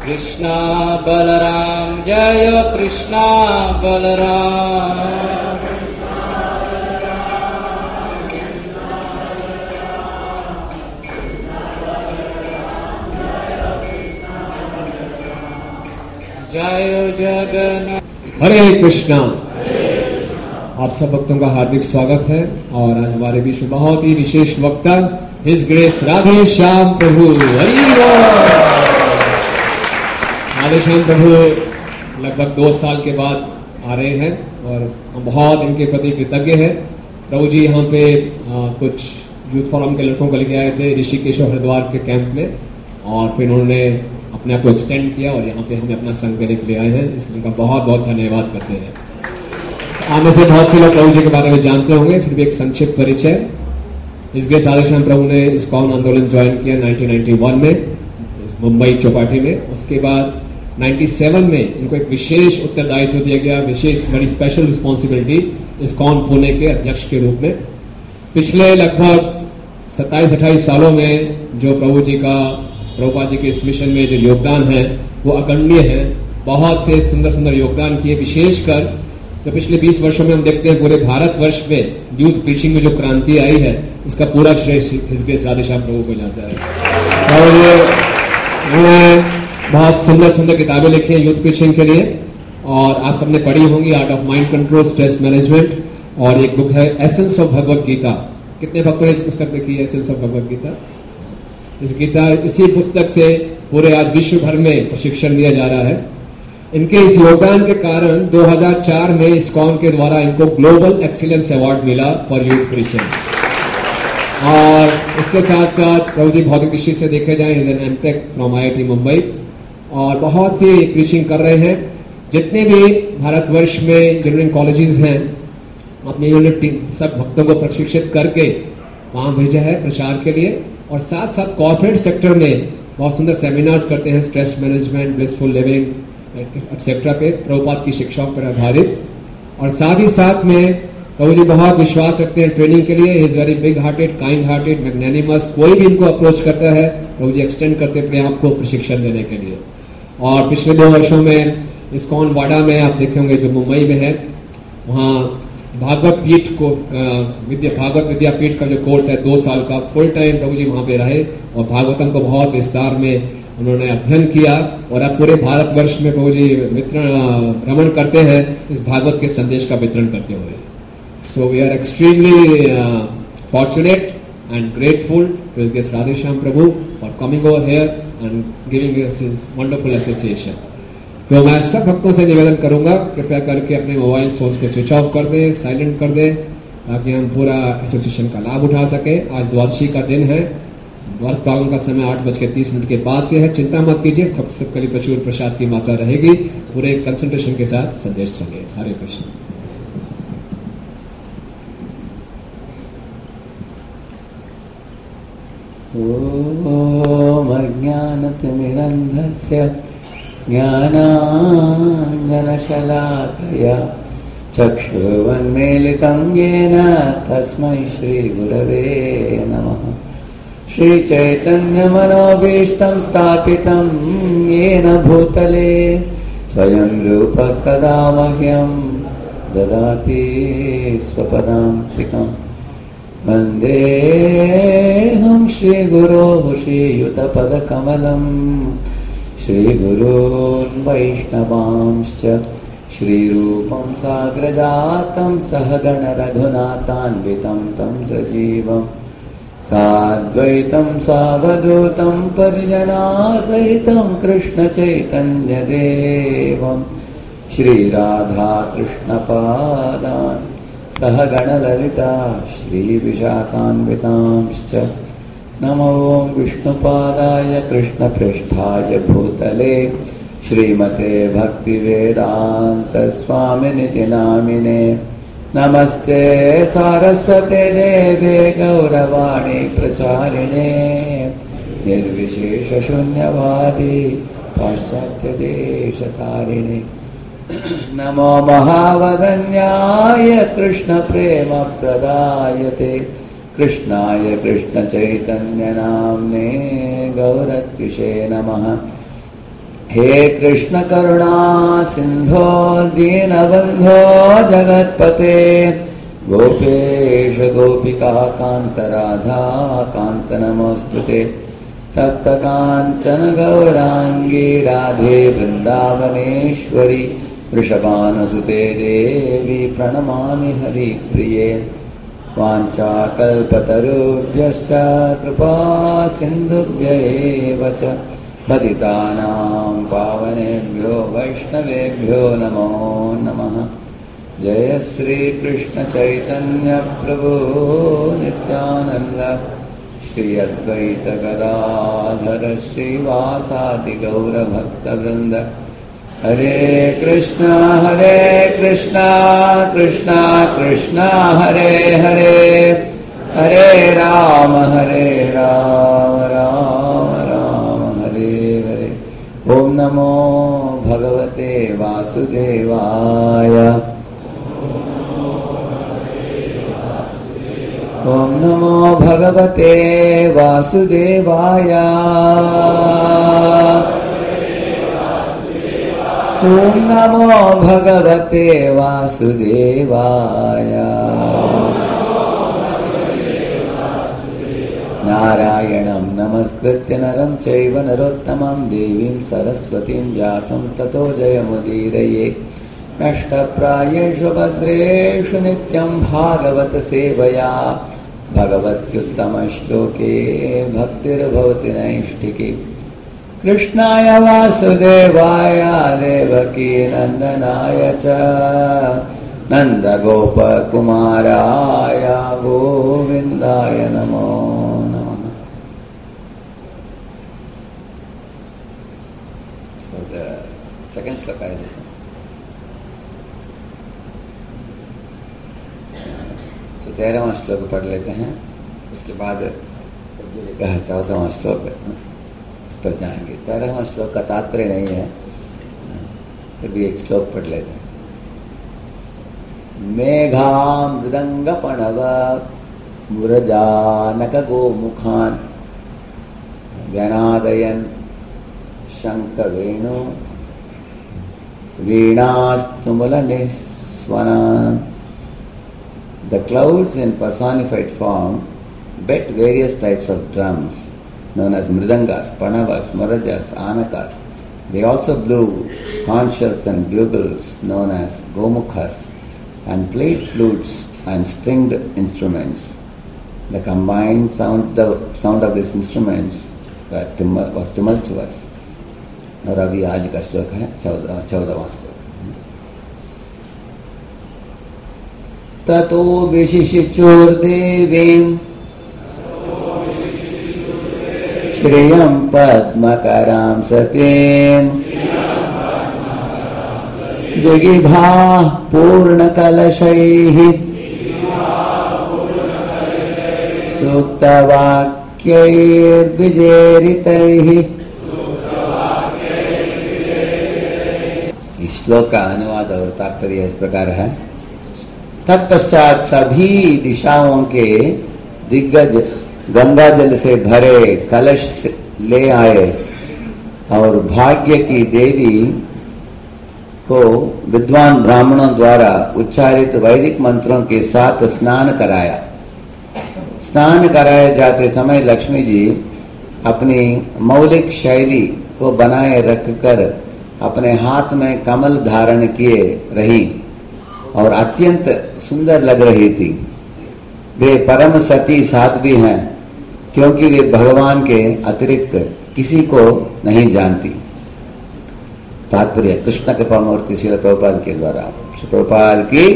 कृष्णा बलराम जय कृष्णा बलराम। जय जगन्नाथ। हरे कृष्णा। आप सब भक्तों का हार्दिक स्वागत है और आज हमारे बीच में बहुत ही विशेष वक्ता हिज ग्रेस राधे श्याम प्रभु। हरि बोल। राधे श्याम प्रभु लगभग 2 साल के बाद आ रहे हैं और हम बहुत इनके प्रति कृतज्ञ हैं। प्रभु जी यहाँ पे कुछ यूथ फोरम के लड़कों को लेके आए थे ऋषिकेश और हरिद्वार के कैंप में और फिर उन्होंने अपने आप को एक्सटेंड किया और यहाँ पे हमें अपना संग देने के लिए आए हैं, इसलिए उनका बहुत बहुत धन्यवाद करते हैं। आने से बहुत से लोग प्रभु जी के बारे में जानते होंगे, फिर भी एक संक्षिप्त परिचय। इस ग्रेस राधे श्याम प्रभु ने इस्कॉन आंदोलन ज्वाइन किया 1991 में मुंबई चौपाटी में। उसके बाद 97 में इनको एक विशेष उत्तरदायित्व दिया गया, विशेष बड़ी स्पेशल रिस्पॉन्सिबिलिटी इस्कॉन पुणे के अध्यक्ष के रूप में। पिछले लगभग 27-28 सालों में जो प्रभु जी का प्रभुपाद जी के इस मिशन में जो योगदान है वो अगण्य है। बहुत से सुंदर सुंदर योगदान किए, विशेषकर जो पिछले 20 वर्षों में हम देखते हैं पूरे भारतवर्ष में यूथ प्रीचिंग में जो क्रांति आई है, इसका पूरा श्रेय हिज ग्रेस राधे श्याम प्रभु को जाता है। और उन्होंने बहुत सुंदर सुंदर किताबें लिखी हैं यूथ प्रीचिंग के लिए और आप सबने पढ़ी होंगी, art of mind control, stress management, और एक बुक है एसेंस ऑफ भगवत गीता। कितने भक्तों ने पुस्तक लिखी है एसेंस ऑफ भगवत गीता? इसी पुस्तक से पूरे आज विश्व भर में प्रशिक्षण दिया जा रहा है। इनके इस योगदान के कारण 2004 में इस्कॉन के द्वारा इनको ग्लोबल एक्सीलेंस अवार्ड मिला फॉर यूथ प्रीचिंग। और इसके साथ साथ प्रभु जी भौतिक दृष्टि से देखे जाए is an MTech from IIT Mumbai और बहुत सी प्रीचिंग कर रहे हैं। जितने भी भारतवर्ष में इंजीनियरिंग कॉलेजेस हैं अपने यूनिट सब भक्तों को प्रशिक्षित करके वहां भेजा है प्रचार के लिए और साथ साथ कॉर्पोरेट सेक्टर में बहुत सुंदर सेमिनार्स करते हैं, stress management, blissful living etcetera पे प्रभुपाद की शिक्षाओं पर आधारित। और साथ ही साथ में प्रभु जी बहुत विश्वास रखते हैं ट्रेनिंग के लिए। Is very big hearted, kind hearted, magnanimous. कोई भी इनको अप्रोच करता है प्रभु जी एक्सटेंड करते अपने आप को प्रशिक्षण देने के लिए। और पिछले 2 वर्षों में इस्कॉन वाडा में आप देखे होंगे जो मुंबई में है, वहां भागवत पीठ को भागवत विद्यापीठ का जो कोर्स है 2 साल का फुल टाइम प्रभु जी वहां पे रहे और भागवतम को बहुत विस्तार में उन्होंने अध्ययन किया और अब पूरे भारतवर्ष में प्रभु जी भ्रमण करते हैं इस भागवत के संदेश का वितरण करते हुए। So we are extremely fortunate and grateful to his grace Radhe Shyam Prabhu for coming over here and giving us his wonderful association. तो मैं सब भक्तों से निवेदन करूंगा कृपया करके अपने मोबाइल फोन्स को स्विच ऑफ कर दें, साइलेंट कर दें, ताकि हम पूरा एसोसिएशन का लाभ उठा सके। आज द्वादशी का दिन है, वर्त प्रागण का समय 8:30 के बाद से है। चिंता मत कीजिए, सबके लिए प्रचुर प्रसाद की मात्रा रहेगी। पूरे कंसंट्रेशन के साथ संदेश सुनिए। हरे कृष्ण। ओम अज्ञानतिमिरन्धस्य ज्ञानाञ्जनशलाकया चक्षुरुन्मीलितं येन तस्मै श्रीगुरवे नमः। श्रीचैतन्यमनोभीष्टं स्थापितं येन भूतले स्वयं रूप कदा मह्यं ददाति स्वपदान्तिकम्। वन्देऽहं श्रीगुरोः श्रीयुतपदकमलम् श्रीगुरून् वैष्णवांश्च श्रीरूपं साग्रजातं सहगण रघुनाथान्वितं तं सजीवम् साद्वैतं सावधूतं परिजनासहितं कृष्णचैतन्यदेवं श्रीराधाकृष्णपादान् सहगणललिता श्रीविशाखान्वितांश्च। नमो विष्णुपादाय कृष्णपृष्ठाय भूतले श्रीमते भक्तिवेदान्तस्वामिनिति नामिने। नमस्ते सारस्वते देवे गौरवाणी प्रचारिणे निर्विशेषशून्यवादी पाश्चात्यदेशतारिणे। नमो महावदन्याय कृष्णप्रेमप्रदायते कृष्णाय कृष्णचैतन्यनाम्ने गौरत्विषे नमः। हे कृष्ण करुणा सिंधो दीनबंधो जगत्पते गोपेश गोपिका कांत राधा कांत नमोस्तुते तप्त कांचन गौरांगी राधे वृंदावनेश्वरी वृषभानुसुते देवी प्रणमामि हरिप्रिये वाञ्छाकल्पतरुभ्यश्च कृपा सिन्धुभ्य एव च पतितानां पावनेभ्यो वैष्णवेभ्यो नमो नमः। जय श्री कृष्ण चैतन्य प्रभु नित्यानंद श्री अद्वैत गदाधर श्रीवासादि गौर भक्तवृंद। हरे कृष्णा कृष्णा कृष्णा हरे हरे हरे राम राम राम हरे हरे। ओम नमो भगवते वासुदेवाय ओम नमो भगवते वासुदेवाय ओम नमो भगवते वासुदेवाय। नारायणं नमस्कृत्य नरं चैव नरोत्तमं देवीं सरस्वतीं व्यासं ततो जयमुदीरये। नष्टप्रायेषु भद्रेषु नित्यं भागवत सेवया भगवत्युत्तमश्लोके भक्तिर्भवति नैष्ठिकी। कृष्णाय वासुदेवाय देवकी नंदनाय च नंदगोपकुमाराय गोविंदाय नमो नमः। So the second sloka is it? So 13वां श्लोक पढ़ लेते हैं, उसके बाद 14वां श्लोक पर जाएंगे। 13वां श्लोक का तात्पर्य नहीं है, फिर भी एक श्लोक पढ़ लेते हैं। मेघा मृदंग पणव मुरजानक गोमुखान व्यनादयन शंख वेणु वीणास्तुमुल निस्वनान। The clouds in personified form beat various types of drums known as mridangas, panavas, murajas, anakas. They also blew conch shells and bugles known as gomukhas and played flutes and stringed instruments. The combined sound of these instruments was tumultuous. और अभी आज का श्लोक है 14वां श्लोक। ततो विशिशिचोर्देवीं श्रियं पद्मकरां सतीं जगिभाः पूर्णकलशैः सूक्तवाक्यैर्विजेरितैः। इस श्लोक का अनुवाद और तात्पर्य इस प्रकार है। तत्पश्चात सभी दिशाओं के दिग्गज गंगा जल से भरे कलश ले आए और भाग्य की देवी को विद्वान ब्राह्मणों द्वारा उच्चारित वैदिक मंत्रों के साथ स्नान कराया। स्नान कराए जाते समय लक्ष्मी जी अपनी मौलिक शैली को बनाए रखकर अपने हाथ में कमल धारण किए रही और अत्यंत सुंदर लग रही थी। वे परम सती साध्वी हैं क्योंकि वे भगवान के अतिरिक्त किसी को नहीं जानती। तात्पर्य कृष्ण कृपा मूर्ति श्रील प्रभुपाद के द्वारा। श्री प्रभुपाद की।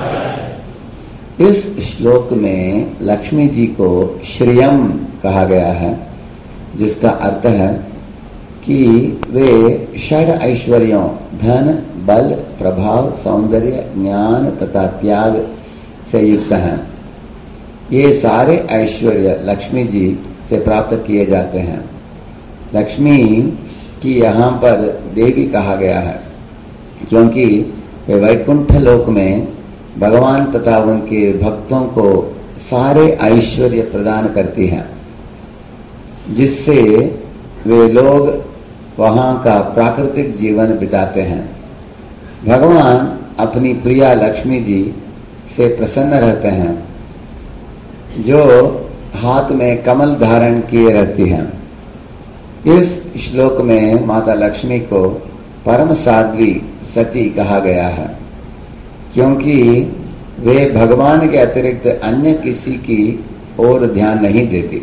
इस श्लोक में लक्ष्मी जी को श्रियम कहा गया है, जिसका अर्थ है कि वे षड ऐश्वर्यों धन, बल, प्रभाव, सौंदर्य, ज्ञान तथा त्याग से युक्त हैं। ये सारे ऐश्वर्य लक्ष्मी जी से प्राप्त किए जाते हैं। लक्ष्मी की यहाँ पर देवी कहा गया है क्योंकि वे वैकुंठ लोक में भगवान तथा उनके भक्तों को सारे ऐश्वर्य प्रदान करती हैं, जिससे वे लोग वहां का प्राकृतिक जीवन बिताते हैं। भगवान अपनी प्रिया लक्ष्मी जी से प्रसन्न रहते हैं, जो हाथ में कमल धारण किए रहती हैं। इस श्लोक में माता लक्ष्मी को परम साध्वी सती कहा गया है, क्योंकि वे भगवान के अतिरिक्त अन्य किसी की ओर ध्यान नहीं देती।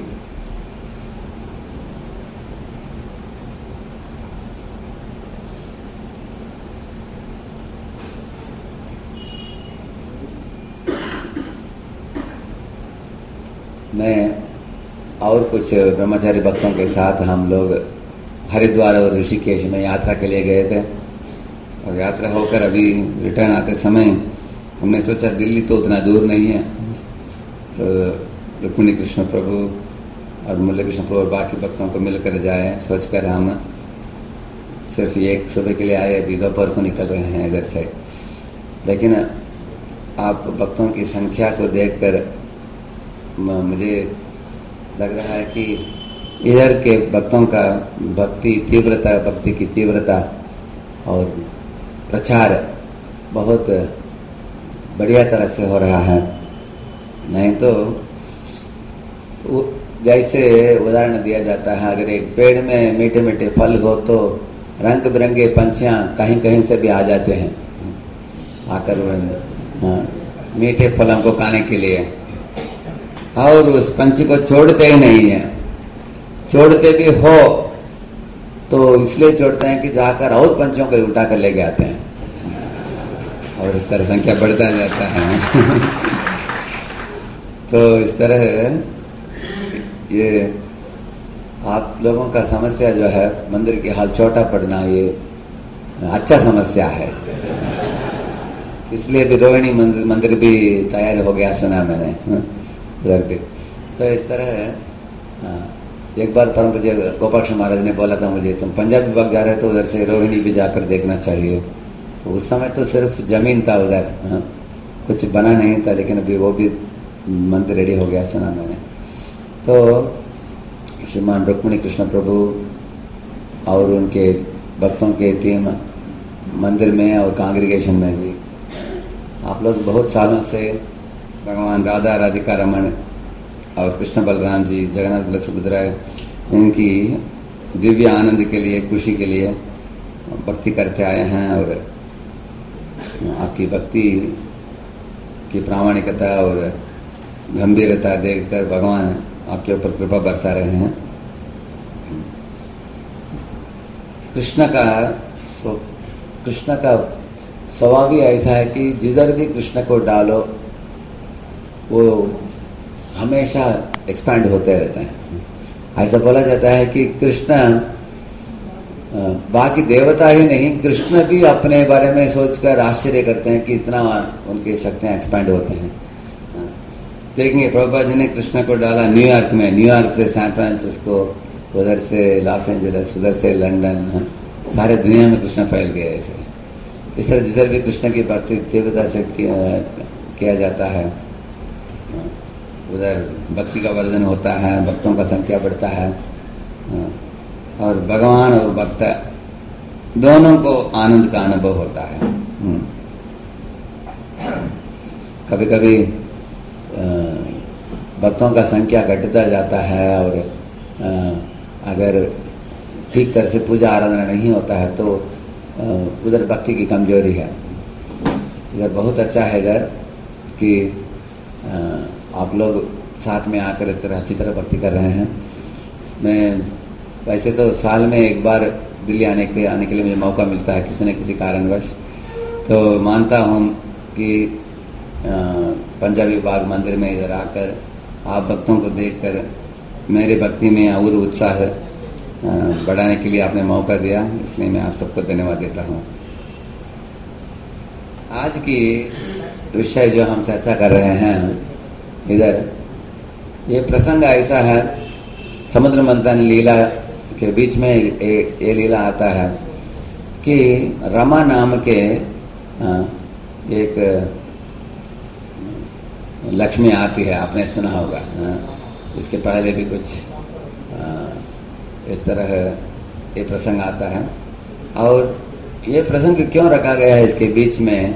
मैं और कुछ ब्रह्मचारी भक्तों के साथ हम लोग हरिद्वार और ऋषिकेश में यात्रा के लिए गए थे, और यात्रा होकर अभी रिटर्न आते समय हमने सोचा दिल्ली तो उतना दूर नहीं है, तो रुक्मिणी कृष्ण प्रभु और मुरली कृष्ण प्रभु और बाकी भक्तों को मिलकर जाए, सोचकर हम सिर्फ एक सुबह के लिए आए, अभी दोपहर को निकल रहे हैं इधर से। लेकिन आप भक्तों की संख्या को देखकर मुझे लग रहा है कि इधर के भक्तों का भक्ति की तीव्रता और प्रचार बहुत बढ़िया तरह से हो रहा है। नहीं तो जैसे उदाहरण दिया जाता है, अगर एक पेड़ में मीठे मीठे फल हो तो रंग बिरंगे पंछियां कहीं कहीं से भी आ जाते हैं, आकर मीठे फलों को खाने के लिए, और उस पंछी को छोड़ते ही नहीं है। छोड़ते भी हो तो इसलिए छोड़ते हैं कि जाकर और पंछियों को उठा कर लेके आते हैं, और इस तरह संख्या बढ़ता जाता है। तो इस तरह ये आप लोगों का समस्या जो है, मंदिर के हाल छोटा पड़ना, ये अच्छा समस्या है। इसलिए भी रोहिणी मंदिर भी तैयार हो गया, सुना मैंने उधर पे। तो इस तरह एक बार परम पूज्य गोपाल कृष्ण महाराज ने बोला था मुझे, तुम पंजाब विभाग जा रहे हो तो उधर से रोहिणी भी जाकर देखना चाहिए। तो उस समय तो सिर्फ जमीन था उधर, कुछ बना नहीं था, लेकिन अभी वो भी मंदिर रेडी हो गया, सुना मैंने। तो श्रीमान रुक्मिणी कृष्ण प्रभु और उनके भक्तों के टीम मंदिर में और कांग्रीगेशन में भी, आप लोग बहुत सालों से भगवान राधा राधिका रमन और कृष्ण बलराम जी, जगन्नाथ बलदेव सुभद्रा, उनकी दिव्य आनंद के लिए, खुशी के लिए भक्ति करते आए हैं। और आपकी भक्ति की प्रामाणिकता और गंभीरता देखकर भगवान आपके ऊपर कृपा बरसा रहे हैं। कृष्ण का स्वभाव ही ऐसा है कि जिधर भी कृष्ण को डालो वो हमेशा एक्सपैंड होते रहते हैं। ऐसा बोला जाता है कि कृष्ण बाकी देवता ही नहीं, कृष्ण भी अपने बारे में सोचकर आश्चर्य करते हैं कि इतना उनकी शक्तियां एक्सपैंड होते हैं। देखेंगे प्रभुपाद जी ने कृष्ण को डाला न्यूयॉर्क में, न्यूयॉर्क से सैन फ्रांसिस्को, उधर से लॉस एंजलिस, उधर से लंदन, सारे दुनिया में कृष्ण फैल गए। ऐसे इस तरह जिधर भी कृष्ण की भक्ति तीव्रता से किया जाता है, उधर भक्ति का वर्धन होता है, भक्तों का संख्या बढ़ता है, और भगवान और भक्त दोनों को आनंद का अनुभव होता है। कभी कभी भक्तों का संख्या घटता जाता है, और अगर ठीक तरह से पूजा आराधना नहीं होता है तो उधर भक्ति की कमजोरी है। इधर बहुत अच्छा है इधर कि आप लोग साथ में आकर इस तरह अच्छी तरह भक्ति कर रहे हैं। मैं वैसे तो साल में एक बार दिल्ली आने के लिए मुझे मौका मिलता है किसी न किसी कारणवश, तो मानता हूँ कि पंजाबी बाग मंदिर में इधर आकर आप भक्तों को देखकर मेरे भक्ति में और उत्साह बढ़ाने के लिए आपने मौका दिया, इसलिए मैं आप सबको धन्यवाद देता हूँ। आज की विषय जो हम चर्चा कर रहे हैं इधर, ये प्रसंग ऐसा है, समुद्र मंथन लीला के बीच में ये लीला आता है कि रमा नाम के एक लक्ष्मी आती है, आपने सुना होगा। इसके पहले भी कुछ इस तरह ये प्रसंग आता है। और ये प्रसंग क्यों रखा गया है इसके बीच में,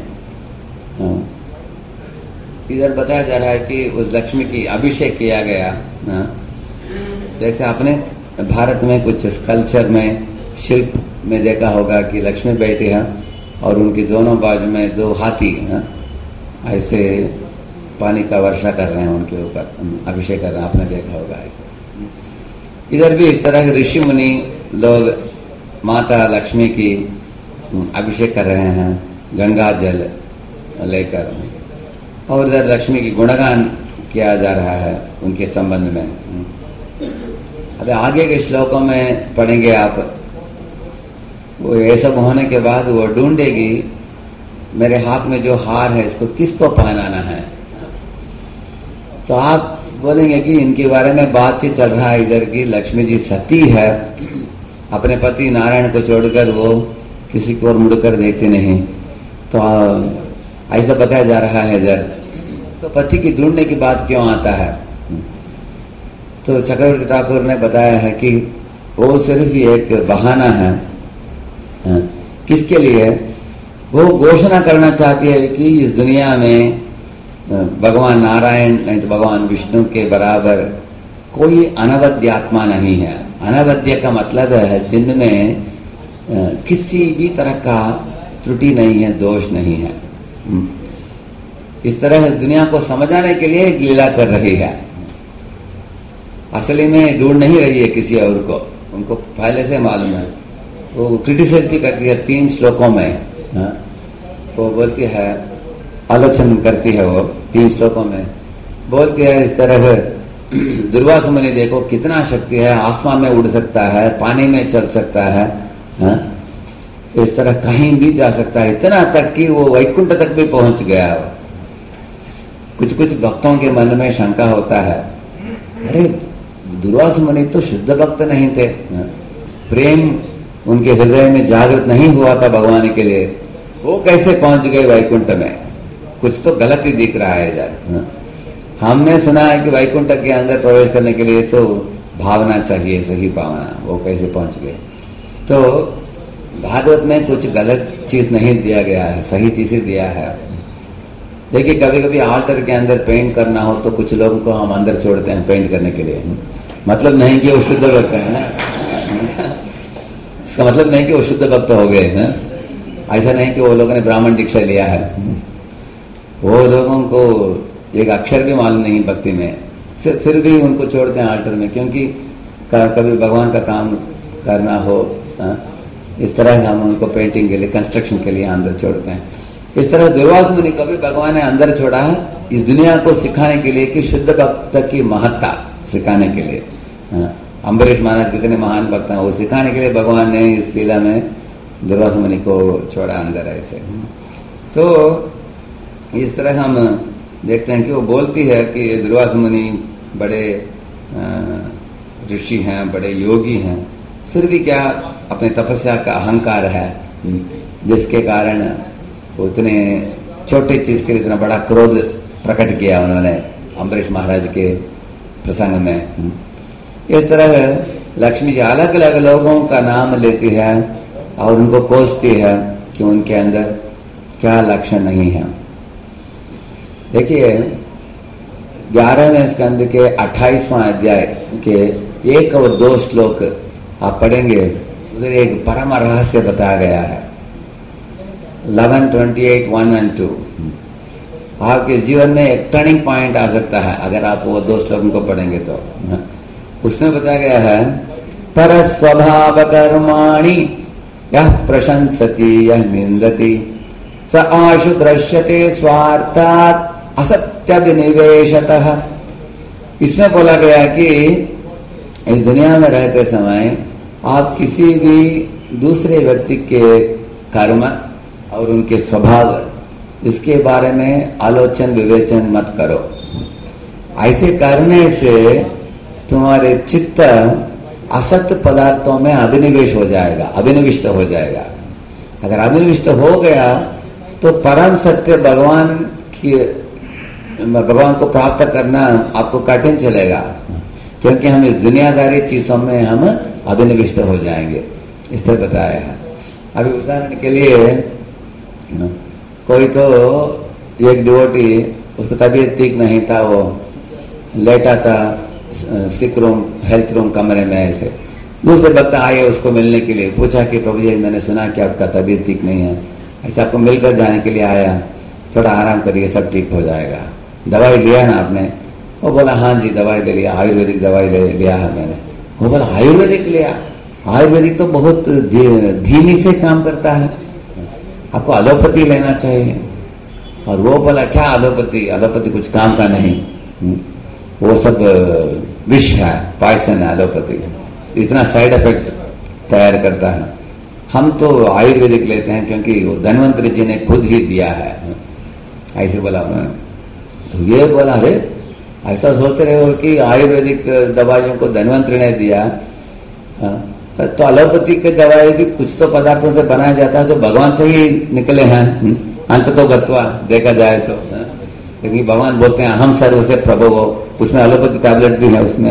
इधर बताया जा रहा है कि उस लक्ष्मी की अभिषेक किया गया। जैसे आपने भारत में कुछ स्कल्पचर में, शिल्प में देखा होगा कि लक्ष्मी बैठी है और उनकी दोनों बाजू में दो हाथी ऐसे पानी का वर्षा कर रहे हैं, उनके ऊपर अभिषेक कर रहे हैं, आपने देखा होगा ऐसे। इधर भी इस तरह के ऋषि मुनि लोग माता लक्ष्मी की अभिषेक कर रहे हैं गंगा जल लेकर, और इधर लक्ष्मी की गुणगान किया जा रहा है उनके संबंध में। अभी आगे के श्लोकों में पढ़ेंगे आप, वो ये सब होने के बाद वो ढूंढेगी मेरे हाथ में जो हार है इसको किसको पहनाना है। तो आप बोलेंगे कि इनके बारे में बातचीत चल रहा है इधर की लक्ष्मी जी सती है, अपने पति नारायण को छोड़कर वो किसी को और मुड़कर देखते नहीं, तो ऐसा बताया जा रहा है इधर। तो पति की ढूंढने की बात क्यों आता है? तो चक्रवर्ती ठाकुर ने बताया है कि वो सिर्फ एक बहाना है। किसके लिए? वो घोषणा करना चाहती है कि इस दुनिया में भगवान नारायण नहीं तो भगवान विष्णु के बराबर कोई अनवद्य आत्मा नहीं है। अनवद्य का मतलब है जिनमें किसी भी तरह का त्रुटि नहीं है, दोष नहीं है। इस तरह दुनिया को समझाने के लिए एक लीला कर रही है। असली में ढूंढ नहीं रही है किसी और को, उनको पहले से मालूम है। वो क्रिटिसाइज भी करती है 3 श्लोकों में। वो बोलती है, आलोचना करती है वो 3 श्लोकों में, बोलती है इस तरह दुर्वासा मुनि देखो कितना शक्ति है, आसमान में उड़ सकता है, पानी में चल सकता है, इस तरह कहीं भी जा सकता है, इतना तक कि वो वैकुंठ तक भी पहुंच गया। कुछ कुछ भक्तों के मन में शंका होता है, अरे दुर्वासा मुनि तो शुद्ध भक्त नहीं थे, प्रेम उनके हृदय में जागृत नहीं हुआ था भगवान के लिए, वो कैसे पहुंच गए वैकुंठ में? कुछ तो गलत ही दिख रहा है यार। हमने सुना है कि वैकुंठ के अंदर प्रवेश करने के लिए तो भावना चाहिए, सही भावना, वो कैसे पहुंच गए? तो भागवत में कुछ गलत चीज नहीं दिया गया है, सही चीज ही दिया है। देखिए कभी कभी आल्टर के अंदर पेंट करना हो तो कुछ लोगों को हम अंदर छोड़ते हैं पेंट करने के लिए, मतलब नहीं कि वो शुद्ध भक्त है, इसका मतलब नहीं कि वो शुद्ध भक्त हो गए हैं। ऐसा नहीं कि वो लोगों ने ब्राह्मण दीक्षा लिया है, वो लोगों को एक अक्षर भी मालूम नहीं भक्ति में, फिर भी उनको छोड़ते हैं आल्टर में, क्योंकि कभी भगवान का काम करना हो, इस तरह हम उनको पेंटिंग के लिए, कंस्ट्रक्शन के लिए अंदर छोड़ते हैं। इस तरह दुर्वासा मुनि को भी भगवान ने अंदर छोड़ा है इस दुनिया को सिखाने के लिए कि शुद्ध भक्त की महत्ता सिखाने के लिए। अम्बरीश महाराज कितने महान भक्त हैं, वो सिखाने के लिए भगवान ने इस लीला में दुर्वासा मुनि को छोड़ा अंदर ऐसे। तो इस तरह हम देखते हैं कि वो बोलती है कि दुर्वासा मुनि बड़े ऋषि हैं, बड़े योगी हैं, फिर भी क्या अपने तपस्या का अहंकार है जिसके कारण उतने छोटे चीज के लिए इतना बड़ा क्रोध प्रकट किया उन्होंने अम्बरीश महाराज के प्रसंग में। इस तरह लक्ष्मी जी अलग अलग लोगों का नाम लेती है और उनको कोसती है कि उनके अंदर क्या लक्षण नहीं है। देखिए 11वें स्कंद के 28वां अध्याय के 1 और 2 श्लोक आप पढ़ेंगे, उधर एक परम रहस्य बताया गया है। 11:28, 1 and 2 आपके जीवन में एक टर्निंग पॉइंट आ सकता है अगर आप वो 2 श्लोकों को पढ़ेंगे तो। उसमें बताया गया है, पर स्वभाव कर्माणि यह प्रशंसति यह निंदति स आशु दृश्यते स्वार्थात् असत्याभिनिवेशतः। इसमें बोला गया कि इस दुनिया में रहते समय आप किसी भी दूसरे व्यक्ति के कर्म और उनके स्वभाव इसके बारे में आलोचन विवेचन मत करो। ऐसे करने से तुम्हारे चित्त असत्य पदार्थों में अभिनिवेश हो जाएगा, अभिनिविष्ट हो जाएगा। अगर अभिनिविष्ट हो गया तो परम सत्य भगवान को प्राप्त करना आपको कठिन चलेगा, क्योंकि हम इस दुनियादारी चीजों में हम अभिनिविष्ट हो जाएंगे। इस तरह बताया है। अभी उदाहरण के लिए कोई तो एक डिवोटी, उसको तबीयत ठीक नहीं था, वो लेटा था सिक रूम, हेल्थ रूम कमरे में ऐसे। दूसरे भक्त आए उसको मिलने के लिए, पूछा कि प्रभु जी मैंने सुना कि आपका तबीयत ठीक नहीं है, ऐसे आपको मिलकर जाने के लिए आया, थोड़ा आराम करिए सब ठीक हो जाएगा। दवाई लिया ना आपने? वो बोला हाँ जी दवाई ले लिया, आयुर्वेदिक दवाई लिया है मैंने। वो बोला आयुर्वेदिक लिया? आयुर्वेदिक तो बहुत धीमी से काम करता है, आपको एलोपैथी लेना चाहिए। और वो बोला क्या एलोपैथी? एलोपैथी कुछ काम का नहीं, वो सब विष है, पॉइजन है एलोपैथी, इतना साइड इफेक्ट तैयार करता है। हम तो आयुर्वेदिक लेते हैं क्योंकि वो धन्वंतरी जी ने खुद ही दिया है, ऐसे बोला उन्होंने। तो ये बोला अरे ऐसा सोच रहे हो कि आयुर्वेदिक दवाइयों को धन्वंतरी ने दिया, तो एलोपैथी के दवाई भी कुछ तो पदार्थों से बनाया जाता है जो भगवान से ही निकले हैं, अंत तो गत्वा देखा जाए तो। क्योंकि भगवान बोलते हैं हम सर्व से प्रभु हो, उसमें एलोपैथी टैबलेट भी है उसमें,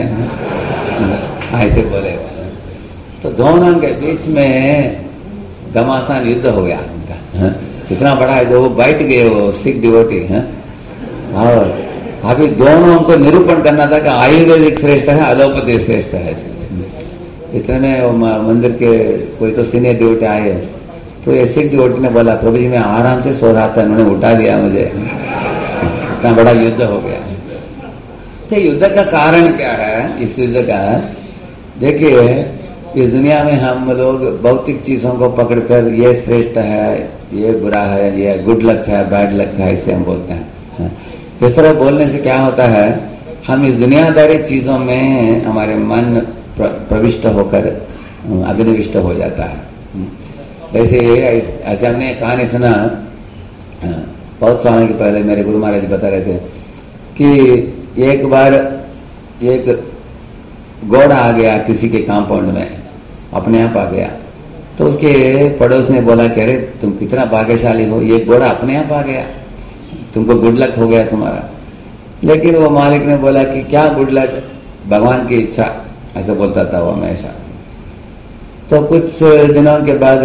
ऐसे बोले। तो दोनों के बीच में घमासान युद्ध हो गया उनका, कितना बड़ा है, जो वो बैठ गए वो सिख डिवोटी हैं। और अभी दोनों को निरूपण करना था कि आयुर्वेदिक श्रेष्ठ है, एलोपैथी श्रेष्ठ है। इतने में मंदिर के कोई तो सीनियर डिवोटी आए, तो ये सिख डिवोटी ने बोला प्रभु जी मैं आराम से सो रहा था, उन्होंने उठा दिया मुझे, इतना बड़ा युद्ध हो गया। तो युद्ध का कारण क्या है? इस युद्ध का देखिए, इस दुनिया में हम लोग भौतिक चीजों को पकड़कर ये श्रेष्ठ है, ये बुरा है, ये गुड लक है, बैड लक है, इसे हम बोलते हैं। इस तरह बोलने से क्या होता है, हम इस दुनियादारी चीजों में हमारे मन प्रविष्ट होकर अभिनिविष्ट हो जाता है। ऐसे हमने कहानी सुना बहुत सालों के पहले, मेरे गुरु महाराज बता रहे थे कि एक बार एक घोड़ा आ गया किसी के कंपाउंड में, अपने आप आ गया। तो उसके पड़ोस ने बोला कि अरे तुम कितना भाग्यशाली हो, ये घोड़ा अपने आप आ गया, तुमको गुड लक हो गया तुम्हारा। लेकिन वो मालिक ने बोला कि क्या गुड लक, भगवान की इच्छा, ऐसा बोलता था वो हमेशा। तो कुछ दिनों के बाद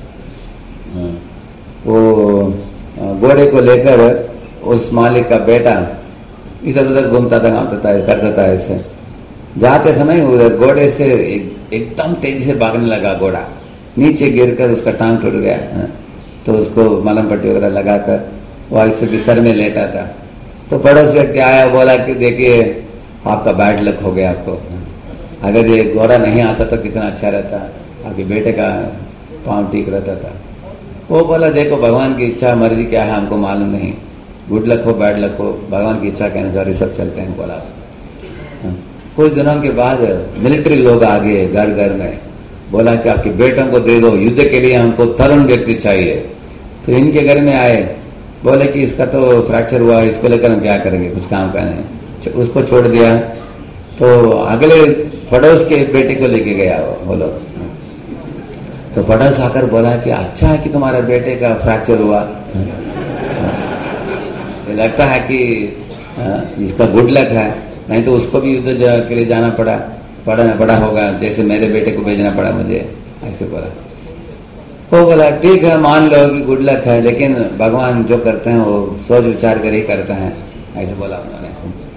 वो घोड़े को लेकर उस मालिक का बेटा इधर उधर घूमता था, गाँवता था, करता था ऐसे। जाते समय उधर घोड़े से एकदम तेजी से भागने लगा घोड़ा, नीचे गिरकर उसका टांग टूट गया। तो उसको मलहम पट्टी वगैरह लगाकर वो ऐसे बिस्तर में लेटा था। तो पड़ोस व्यक्ति आया, बोला कि देखिए आपका बैड लक हो गया, आपको अगर ये घोड़ा नहीं आता तो कितना अच्छा रहता, आपके बेटे का पांव ठीक रहता था। वो बोला देखो भगवान की इच्छा मर्जी क्या है हमको मालूम नहीं, गुड लक हो बैड लक हो, भगवान की इच्छा के अनुसार सब चलते हैं, बोला। कुछ दिनों के बाद मिलिट्री लोग आ गए घर घर में, बोला कि आपके बेटों को दे दो, युद्ध के लिए हमको तरुण व्यक्ति चाहिए। तो इनके घर में आए, बोले कि इसका तो फ्रैक्चर हुआ, इसको लेकर हम क्या करेंगे, कुछ काम का नहीं। उसको छोड़ दिया। तो अगले पड़ोस के बेटे को लेके गया वो लोग। तो पड़ोस आकर बोला कि अच्छा है कि तुम्हारे बेटे का फ्रैक्चर हुआ, ये लगता है कि इसका गुड लक है, नहीं तो उसको भी युद्ध के लिए जाना पड़ा होगा, जैसे मेरे बेटे को भेजना पड़ा मुझे, ऐसे बोला। वो बोला ठीक है मान लो कि गुड लक है, लेकिन भगवान जो करते हैं वो सोच विचार कर ही करते हैं, ऐसे बोला उन्होंने।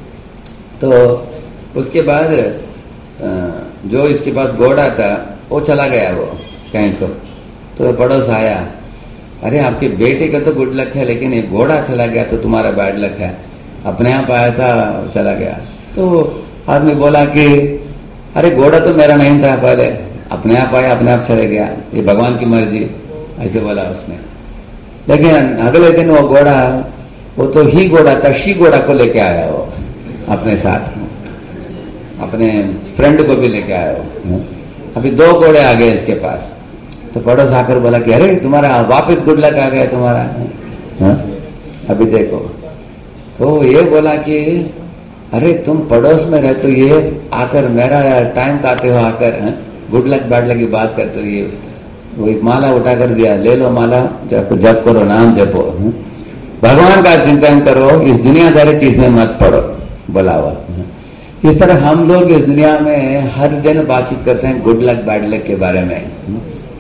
तो उसके बाद जो इसके पास घोड़ा था वो चला गया वो कहीं। तो पड़ोस आया, अरे आपके बेटे का तो गुड लक है, लेकिन ये घोड़ा चला गया तो तुम्हारा बैड लक है, अपने आप आया था चला गया। तो आदमी बोला कि अरे घोड़ा तो मेरा नहीं था पहले, अपने आप आया अपने आप चले गया, ये भगवान की मर्जी, ऐसे बोला उसने। लेकिन अगले दिन वो घोड़ा, वो तो ही घोड़ा था, शी घोड़ा को लेके आया वो अपने साथ, अपने फ्रेंड को भी लेके आया वो। अभी 2 घोड़े आ गए इसके पास। तो पड़ोस आकर बोला कि अरे तुम्हारा वापस गुड लक आ गया तुम्हारा, अभी देखो। तो ये बोला कि अरे तुम पड़ोस में रहते हो, ये आकर मेरा टाइम काटे हो, आकर गुड लक बैड लक की बात करते हो। ये वो एक माला उठा कर दिया, ले लो माला, जप करो, नाम जपो, भगवान का चिंतन करो, इस दुनियादारी चीज में मत पड़ो, बोला हुआ। इस तरह हम लोग इस दुनिया में हर दिन बातचीत करते हैं गुड लक बैड लक के बारे में,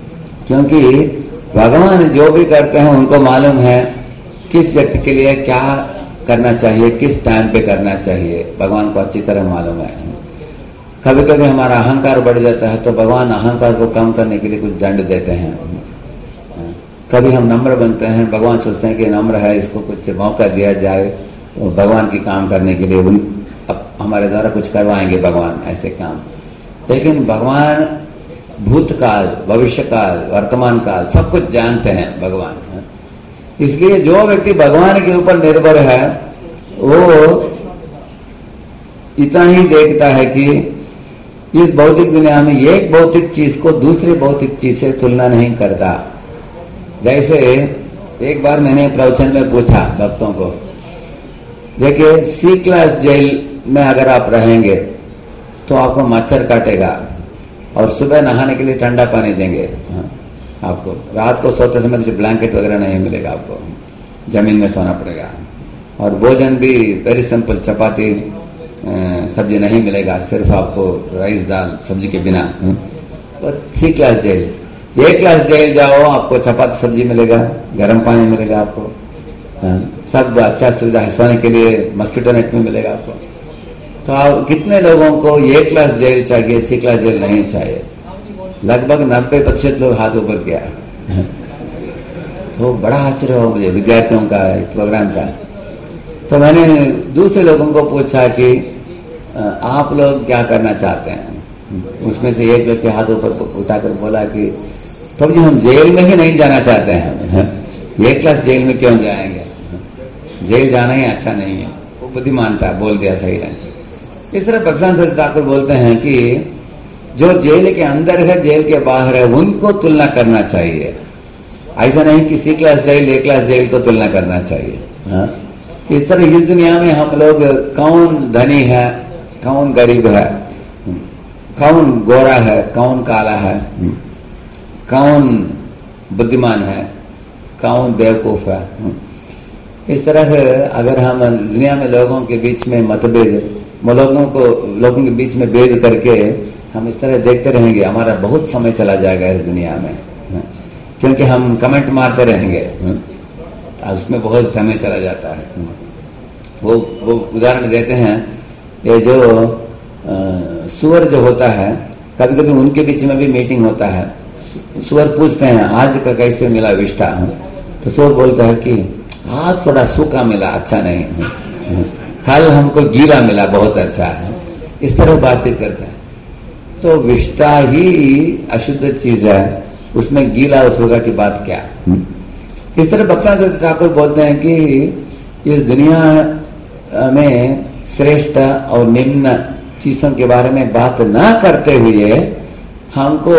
क्योंकि भगवान जो भी करते हैं उनको मालूम है किस व्यक्ति के लिए क्या करना चाहिए, किस टाइम पे करना चाहिए, भगवान को अच्छी तरह मालूम है। कभी कभी हमारा अहंकार बढ़ जाता है तो भगवान अहंकार को कम करने के लिए कुछ दंड देते हैं। कभी हम नम्र बनते हैं, भगवान सोचते हैं कि नम्र है, इसको कुछ मौका दिया जाए भगवान की काम करने के लिए, हमारे द्वारा कुछ करवाएंगे भगवान ऐसे काम। लेकिन भगवान भूतकाल, भविष्यकाल, वर्तमान काल सब कुछ जानते हैं भगवान। इसलिए जो व्यक्ति भगवान के ऊपर निर्भर है वो इतना ही देखता है कि इस भौतिक दुनिया में एक भौतिक चीज को दूसरी भौतिक चीज से तुलना नहीं करता। जैसे एक बार मैंने प्रवचन में पूछा भक्तों को, देखिए सी क्लास जेल में अगर आप रहेंगे तो आपको मच्छर काटेगा और सुबह नहाने के लिए ठंडा पानी देंगे आपको, रात को सोते समय कुछ ब्लैंकेट वगैरह नहीं मिलेगा, आपको जमीन में सोना पड़ेगा, और भोजन भी वेरी सिंपल, चपाती सब्जी नहीं मिलेगा, सिर्फ आपको राइस दाल सब्जी के बिना। तो C class jail, A class jail जाओ आपको चपाती सब्जी मिलेगा, गर्म पानी मिलेगा आपको, सब अच्छा सुविधा है, सोने के लिए मस्किटो नेट में मिलेगा आपको। तो आप कितने लोगों को ए क्लास जेल चाहिए, सी क्लास जेल नहीं चाहिए? लगभग 90% लोग हाथ ऊपर किया। तो बड़ा आश्चर्य हो मुझे विद्यार्थियों का प्रोग्राम का। तो मैंने दूसरे लोगों को पूछा कि आप लोग क्या करना चाहते हैं? उसमें से एक व्यक्ति हाथ ऊपर उठाकर बोला कि प्रभु जी हम जेल में ही नहीं जाना चाहते हैं, एक क्लास जेल में क्यों जाएंगे, जेल जाना ही अच्छा नहीं है। वो बुद्धिमान था, बोल दिया सही ढंग से। इस तरह भगवान सर ठाकुर बोलते हैं कि जो जेल के अंदर है, जेल के बाहर है, उनको तुलना करना चाहिए। ऐसा नहीं कि C class jail, A class jail को तुलना करना चाहिए। हाँ? इस तरह इस दुनिया में हम लोग कौन धनी है, कौन गरीब है, कौन गोरा है, कौन काला है, कौन बुद्धिमान है, कौन बेवकूफ है, इस तरह अगर हम दुनिया में लोगों के बीच में मतभेद, लोगों के बीच में भेद करके हम इस तरह देखते रहेंगे, हमारा बहुत समय चला जाएगा इस दुनिया में, क्योंकि हम कमेंट मारते रहेंगे, उसमें बहुत समय चला जाता है। वो उदाहरण देते हैं, ये जो सुअर जो होता है, कभी कभी उनके बीच में भी मीटिंग होता है, सुअर पूछते हैं आज का कैसे मिला विष्ठा, तो सुअर बोलता है कि आज थोड़ा सूखा मिला, अच्छा नहीं, कल हमको गीला मिला, बहुत अच्छा है। इस तरह बातचीत करते हैं। तो विष्ठा ही अशुद्ध चीज है, उसमें गीला और सूखा की बात क्या? इस तरह भक्तिवेदांत ठाकुर बोलते हैं कि इस दुनिया में श्रेष्ठ और निम्न चीजों के बारे में बात ना करते हुए हमको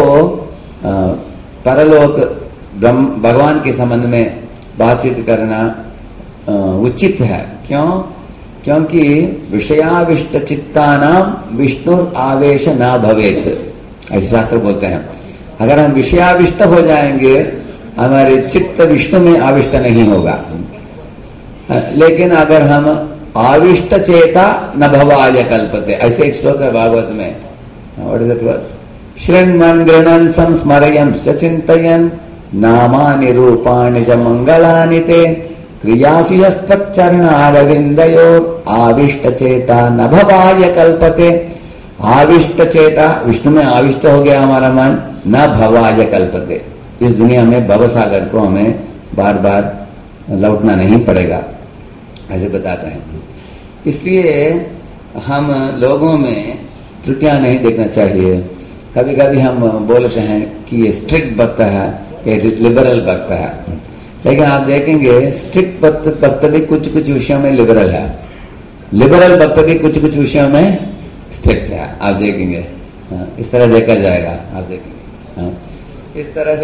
परलोक भगवान के संबंध में बातचीत करना उचित है। क्यों? क्योंकि विषयाविष्ट चित्तानाम विष्णुर आवेश ना भवेत, ऐसे शास्त्र बोलते हैं। अगर हम विषयाविष्ट हो जाएंगे, हमारे चित्त विष्णु में आविष्ट नहीं होगा। लेकिन अगर हम आविष्ट चेता न भवाय कल्पते, ऐसे एक श्लोक है भागवत में, व्हाट इज इट वर्स? श्रृण्वन् गृह्णन् संस्मरयन् सचिन्तयन् नामानि रूपाणि च मंगलानि ते क्रियासु यस्तच्चरणारविन्दयोः आविष्ट चेता न भवाय कल्पते। आविष्ट चेता, विष्णु में आविष्ट हो गया हमारा मन, न भवाय कल्पते, इस दुनिया में भवसागर को हमें बार बार लौटना नहीं पड़ेगा, ऐसे बताते हैं। इसलिए हम लोगों में त्रुटियां नहीं देखना चाहिए। कभी कभी हम बोलते हैं कि ये स्ट्रिक्ट भक्त है, ये लिबरल भक्त है, लेकिन आप देखेंगे स्ट्रिक्ट भक्त भी कुछ कुछ विषयों में लिबरल है, लिबरल भक्त भी कुछ कुछ विषयों में स्ट्रिक्ट है। आप देखेंगे, इस तरह देखा जाएगा, आप देखेंगे। इस तरह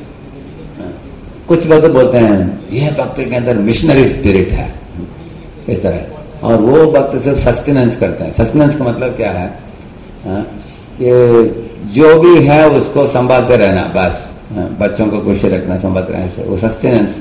कुछ भक्त बोलते हैं यह भक्त के अंदर मिशनरी स्पिरिट है, इस तरह, और वो भक्त सिर्फ सस्टेनेंस करते हैं। सस्टेनेंस का मतलब क्या है? ये जो भी है उसको संभालते रहना, बस बच्चों को खुशी रखना, संभालते रहने से वो सस्टेनेंस,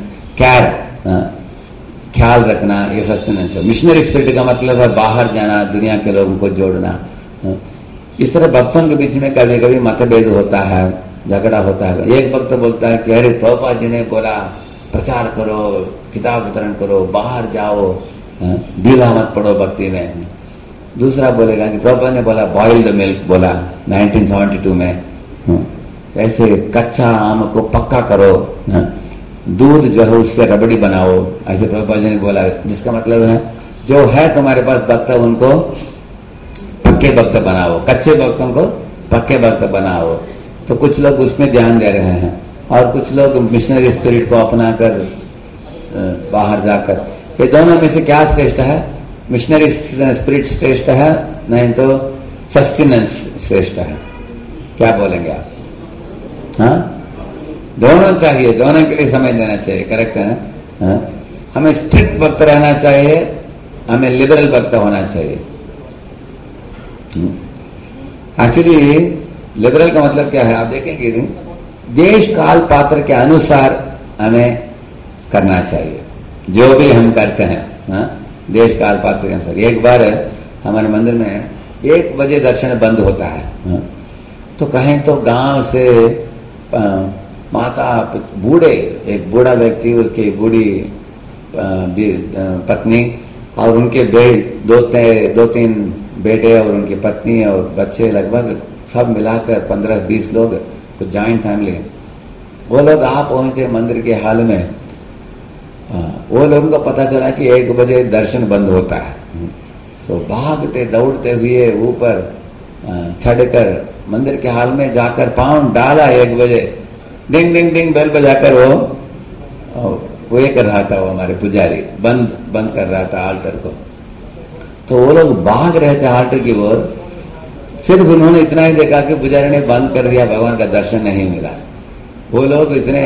ख्याल रखना, ये सस्टेनेंस है। मिशनरी स्पिरिट का मतलब है बाहर जाना, दुनिया के लोगों को जोड़ना। इस तरह भक्तों के बीच में कभी कभी मतभेद होता है, झगड़ा होता है। एक वक्त बोलता है कि अरे प्रभुपाद जी ने बोला प्रचार करो, किताब वितरण करो, बाहर जाओ, ढीला मत पड़ो भक्ति में। दूसरा बोलेगा कि प्रभुपाद ने बोला बॉइल्ड मिल्क बोला 1972 में, ऐसे कच्चा आम को पक्का करो, दूध जो है उससे रबड़ी बनाओ, ऐसे प्रभुपाद जी ने बोला। जिसका मतलब है जो है तुम्हारे पास भक्त उनको पक्के भक्त बनाओ, कच्चे भक्तों को पक्के भक्त बनाओ। तो कुछ लोग उसमें ध्यान दे रहे हैं और कुछ लोग मिशनरी स्पिरिट को अपनाकर बाहर जाकर। ये दोनों में से क्या श्रेष्ठ है? मिशनरी स्पिरिट श्रेष्ठ है, नहीं तो सस्टेनेंस श्रेष्ठ है? क्या बोलेंगे आप? हाँ, दोनों चाहिए, दोनों के लिए समय देना चाहिए। करेक्ट है ना? हमें स्ट्रिक्ट भक्त रहना चाहिए, हमें लिबरल भक्त होना चाहिए। एक्चुअली लिबरल का मतलब क्या है आप देखेंगे, देश काल पात्र के अनुसार हमें करना चाहिए जो भी हम करते हैं। देश काल पात्र के अनुसार। एक बार हमारे मंदिर में 1 बजे दर्शन बंद होता है, तो कहें तो गांव से माता बूढ़े, एक बूढ़ा व्यक्ति, उसकी बूढ़ी पत्नी और उनके 2-3 बेटे और उनकी पत्नी और बच्चे, लगभग सब मिलाकर 15-20 लोग, कुछ जॉइंट फैमिली। वो लोग आ पहुंचे मंदिर के हाल में। वो लोगों को पता चला कि 1 बजे दर्शन बंद होता है, तो भागते दौड़ते हुए ऊपर चढ़कर मंदिर के हाल में जाकर पांव डाला। 1 बजे डिंग डिंग डिंग बेल बजाकर वो ये कर रहा था, वो हमारे पुजारी बंद कर रहा था आल्टर को। तो वो लोग भाग रहे थे आल्टर की ओर। सिर्फ उन्होंने इतना ही देखा कि पुजारी ने बंद कर दिया, भगवान का दर्शन नहीं मिला। वो लोग इतने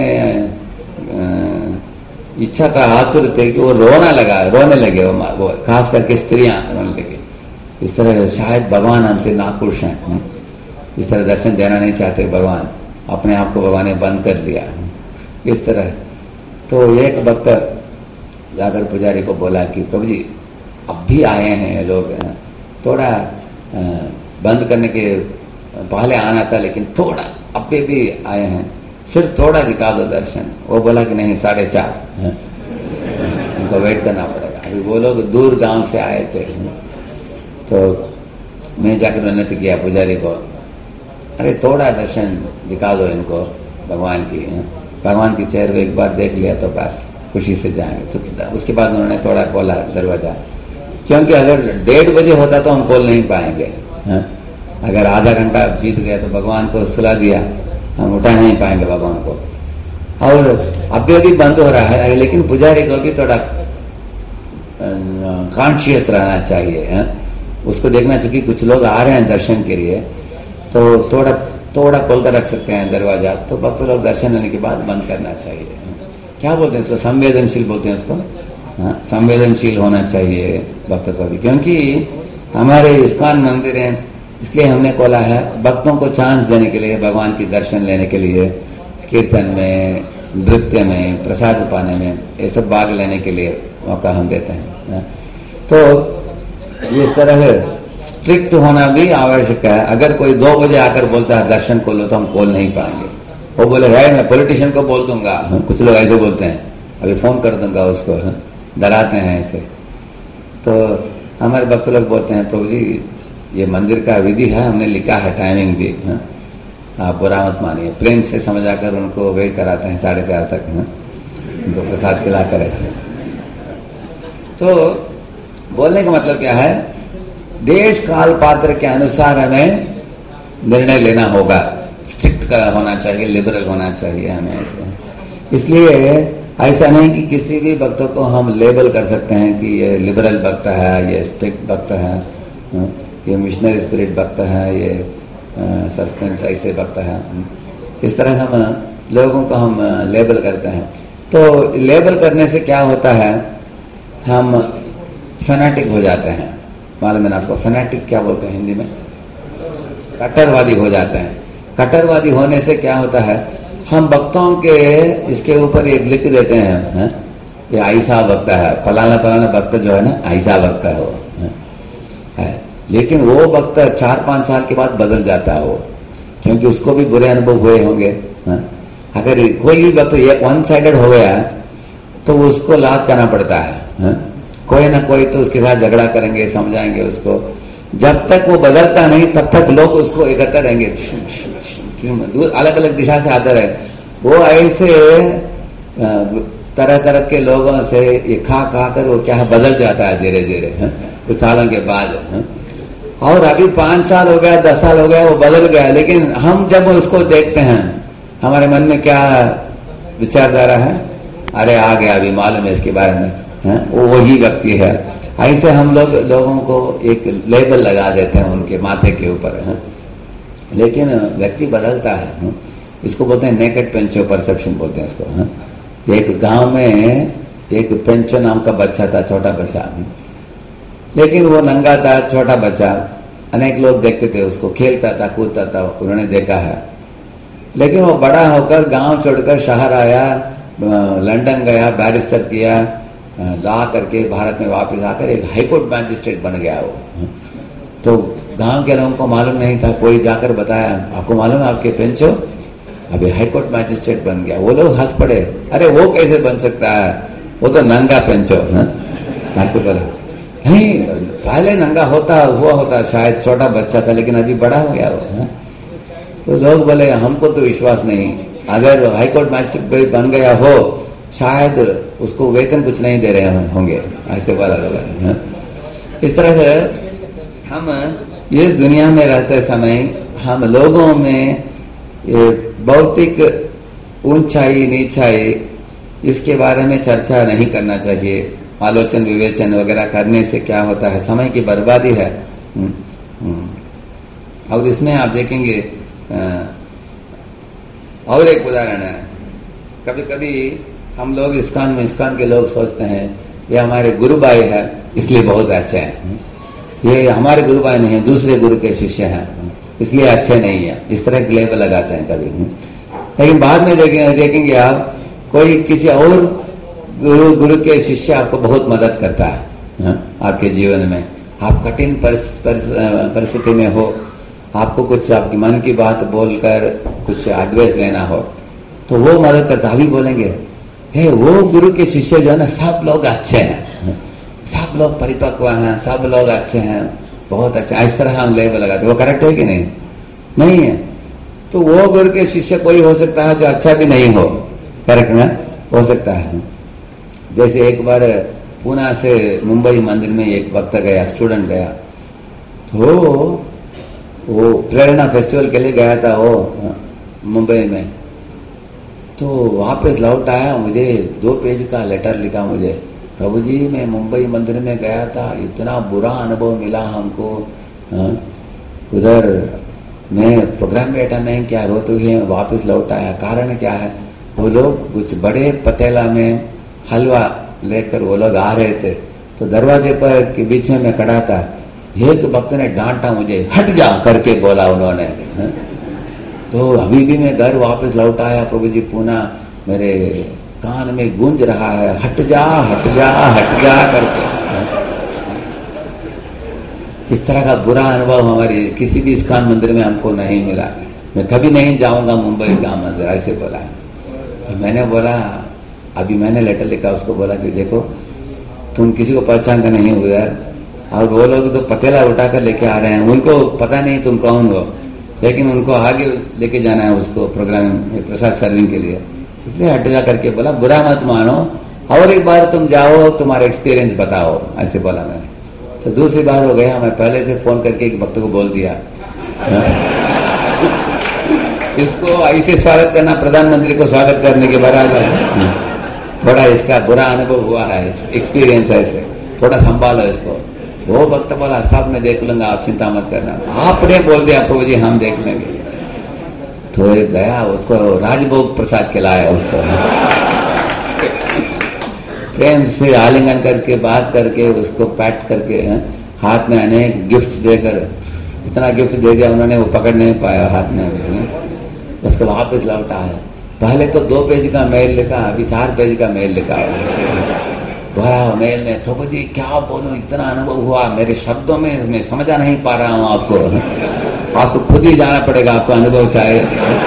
इच्छा का आतुर थे कि वो रोने लगे। वो खास करके स्त्रियां रोने लगे। इस तरह शायद भगवान हमसे नाखुश हैं, इस तरह दर्शन देना नहीं चाहते भगवान, अपने आप को भगवान ने बंद कर लिया, इस तरह। तो एक भक्त जाकर पुजारी को बोला कि प्रभु जी अब भी आए हैं ये लोग, थोड़ा बंद करने के पहले आना था, लेकिन थोड़ा अब भी आए हैं, सिर्फ थोड़ा दिखा दो दर्शन। वो बोला कि नहीं 4:30 उनको वेट करना पड़ेगा। अभी वो लोग दूर गांव से आए थे। तो मैं जाकर विनती किया पुजारी को, अरे थोड़ा दर्शन दिखा दो इनको भगवान की चेहरे को एक बार देख लिया तो बस खुशी से जाएंगे। तो उसके बाद उन्होंने थोड़ा खोला दरवाजा, क्योंकि अगर 1:30 बजे होता तो हम खोल नहीं पाएंगे। अगर आधा घंटा बीत गया तो भगवान को सुला दिया, हम उठा नहीं पाएंगे भगवान को। और अब भी बंद हो रहा है, लेकिन पुजारी को भी थोड़ा कॉन्शियस रहना चाहिए। उसको देखना चाहिए कुछ लोग आ रहे हैं दर्शन के लिए, तो थोड़ा खोल कर रख सकते हैं दरवाजा, तो भक्त लोग दर्शन लेने के बाद बंद करना चाहिए। क्या बोलते हैं इसको? संवेदनशील बोलते हैं इसको। संवेदनशील होना चाहिए भक्त को भी, क्योंकि हमारे इस्कॉन मंदिर है, इसलिए हमने खोला है भक्तों को चांस देने के लिए, भगवान की दर्शन लेने के लिए, कीर्तन में, नृत्य में, प्रसाद पाने में, ये सब भाग लेने के लिए मौका हम देते हैं। तो इस तरह स्ट्रिक्ट होना भी आवश्यक है। अगर कोई 2 बजे आकर बोलता है दर्शन खोलो, तो हम खोल नहीं पाएंगे। वो बोले है मैं पॉलिटिशियन को बोल दूंगा, कुछ लोग ऐसे बोलते हैं, अभी फोन कर दूंगा उसको, डराते हैं ऐसे। तो हमारे भक्त लोग बोलते हैं प्रभु जी ये मंदिर का विधि है, हमने लिखा है टाइमिंग भी, आप बुरा मत मानिए। प्रेम से समझाकर उनको वेट कराते हैं 4:30 तक, उनको प्रसाद खिलाकर ऐसे। तो बोलने का मतलब क्या है, देश काल पात्र के अनुसार हमें निर्णय लेना होगा, स्ट्रिक्ट होना चाहिए, लिबरल होना चाहिए हमें ऐसे। इसलिए ऐसा नहीं कि किसी भी भक्त को हम लेबल कर सकते हैं कि ये लिबरल भक्त है, ये स्ट्रिक्ट भक्त है, ये मिशनरी स्पिरिट भक्त है, ये सस्टेंस ऐसे भक्त है। इस तरह हम लोगों को हम लेबल करते हैं। तो लेबल करने से क्या होता है, हम फैनाटिक हो जाते हैं। मालूम है ना आपको फैनाटिक क्या बोलते हैं हिंदी में? कट्टरवादी हो जाते हैं। कट्टरवादी होने से क्या होता है, हम भक्तों के इसके ऊपर एक लिख देते हैं, ये ऐसा भक्त है, फलाना भक्त जो है ना ऐसा भक्त है वो है। लेकिन वो भक्त 4-5 साल के बाद बदल जाता है। वो क्योंकि उसको भी बुरे अनुभव हुए होंगे। अगर कोई भी बात ये वन साइडेड हो गया तो उसको लाद करना पड़ता है। कोई ना कोई तो उसके साथ झगड़ा करेंगे, समझाएंगे उसको। जब तक वो बदलता नहीं तब तक लोग उसको इकट्ठा रहेंगे, अलग अलग दिशा से आते रहे। वो ऐसे तरह तरह के लोगों से ये खा कर वो क्या है बदल जाता है धीरे धीरे कुछ सालों के बाद। और अभी 5 साल हो गया, 10 साल हो गया, वो बदल गया, लेकिन हम जब उसको देखते हैं हमारे मन में क्या विचारधारा है? अरे आ गया, अभी मालूम है इसके बारे में, वो वही व्यक्ति है। ऐसे हम लोगों को एक लेबल लगा देते हैं उनके माथे के ऊपर। लेकिन व्यक्ति बदलता है। इसको बोलते हैं नेकेड पेंचो परसेप्शन बोलते हैं इसको। एक गांव में एक पेंचो नाम का बच्चा था, छोटा बच्चा, लेकिन वो नंगा था, छोटा बच्चा। अनेक लोग देखते थे उसको, खेलता था, कूदता था, उन्होंने देखा है। लेकिन वो बड़ा होकर गांव छोड़कर शहर आया, लंदन गया, बैरिस्टर किया, ला करके भारत में वापस आकर एक हाईकोर्ट मैजिस्ट्रेट बन गया वो। तो गांव के लोगों को मालूम नहीं था, कोई जाकर बताया, आपको मालूम है आपके पेंचो अभी हाईकोर्ट मैजिस्ट्रेट बन गया। वो लोग हंस पड़े, अरे वो कैसे बन सकता है, वो तो नंगा पेंचो। ऐसे बोले, नहीं पहले नंगा हुआ होता, शायद छोटा बच्चा था, लेकिन अभी बड़ा हो गया वो। तो लोग बोले हमको तो विश्वास नहीं, अगर हाईकोर्ट मैजिस्ट्रेट बन गया हो शायद उसको वेतन कुछ नहीं दे रहे होंगे, ऐसे बोला लोग। इस तरह से हम इस दुनिया में रहते समय हम लोगों में भौतिक ऊंचाई नीचाई इसके बारे में चर्चा नहीं करना चाहिए। आलोचन विवेचन वगैरह करने से क्या होता है, समय की बर्बादी है। और इसमें आप देखेंगे और एक उदाहरण है, कभी कभी हम लोग इस्कॉन के लोग सोचते हैं ये हमारे गुरु भाई है इसलिए बहुत अच्छे हैं, ये हमारे गुरु भाई नहीं है, दूसरे गुरु के शिष्य हैं इसलिए अच्छे नहीं है, इस तरह के लेबल लगाते हैं कभी। लेकिन बाद में देखेंगे आप कोई किसी और गुरु के शिष्य आपको बहुत मदद करता है आपके जीवन में। आप कठिन परिस्थिति में हो, आपको कुछ आपकी मन की बात बोलकर कुछ एडवाइस लेना हो तो वो मदद करता। अभी बोलेंगे हे वो गुरु के शिष्य जो है ना सब लोग अच्छे हैं, सब लोग परिपक्व हैं, सब लोग अच्छे हैं, बहुत अच्छे, इस तरह हम लेबल लगाते। वो करेक्ट है कि नहीं? नहीं है। तो वो गुरु के शिष्य कोई हो सकता है जो अच्छा भी नहीं हो, करेक्ट ना, हो सकता है। जैसे एक बार पूना से मुंबई मंदिर में एक भक्त गया, स्टूडेंट गया, तो वो प्रेरणा फेस्टिवल के लिए गया था वो मुंबई में। तो वापस लौट आया, मुझे 2 पेज का लेटर लिखा मुझे, प्रभु जी मैं मुंबई मंदिर में गया था, इतना बुरा अनुभव मिला हमको, उधर मैं प्रोग्राम में अटेंड नहीं किया, रोते हुए वापस लौट आया। कारण क्या है? वो लोग कुछ बड़े पतेला में हलवा लेकर वो लोग आ रहे थे, तो दरवाजे पर के बीच में मैं खड़ा था, एक भक्त ने डांटा मुझे, हट जा करके बोला उन्होंने। तो अभी भी मैं घर वापस लौट आया, प्रभु जी पूना मेरे कान में गूंज रहा है, हट जा हट जा हट जा करके। इस तरह का बुरा अनुभव हमारे किसी भी इस्कॉन मंदिर में हमको नहीं मिला। मैं कभी नहीं जाऊंगा मुंबई का मंदिर, ऐसे बोला। तो मैंने बोला, अभी मैंने लेटर लिखा, उसको बोला कि देखो तुम किसी को पहचानते नहीं हो यार, और वो लोग तो पतेला उठाकर लेके आ रहे हैं, उनको पता नहीं तुम कौन हो, लेकिन उनको आगे लेके जाना है उसको प्रोग्राम प्रसाद सर्विंग के लिए, इसलिए हट जा करके बोला। बुरा मत मानो, और एक बार तुम जाओ, तुम्हारा एक्सपीरियंस बताओ, ऐसे बोला मैंने। तो दूसरी बार हो गया, मैं पहले से फोन करके एक भक्त को बोल दिया इसको ऐसे स्वागत करना प्रधानमंत्री को स्वागत करने के बराबर, थोड़ा इसका बुरा अनुभव हुआ है, एक्सपीरियंस है, इसे थोड़ा संभालो इसको। वो भक्त बोला सब मैं देख लूंगा, आप चिंता मत करना। आपने बोल दिया प्रभु जी हम देख लेंगे। तो एक गया, उसको राजभोग प्रसाद खिलाया, उसको प्रेम से आलिंगन करके बात करके उसको पैट करके हाथ में अनेक गिफ्ट्स देकर, इतना गिफ्ट दे दिया उन्होंने, वो पकड़ नहीं पाया हाथ में। उसको वापस लौटा है, पहले तो 2 पेज का मेल लिखा, अभी 4 पेज का मेल लिखा। वह मेल में प्रभु जी क्या बोलूं, इतना अनुभव हुआ, मेरे शब्दों में मैं समझा नहीं पा रहा हूं आपको। आपको खुद ही जाना पड़ेगा, आपको अनुभव चाहिए।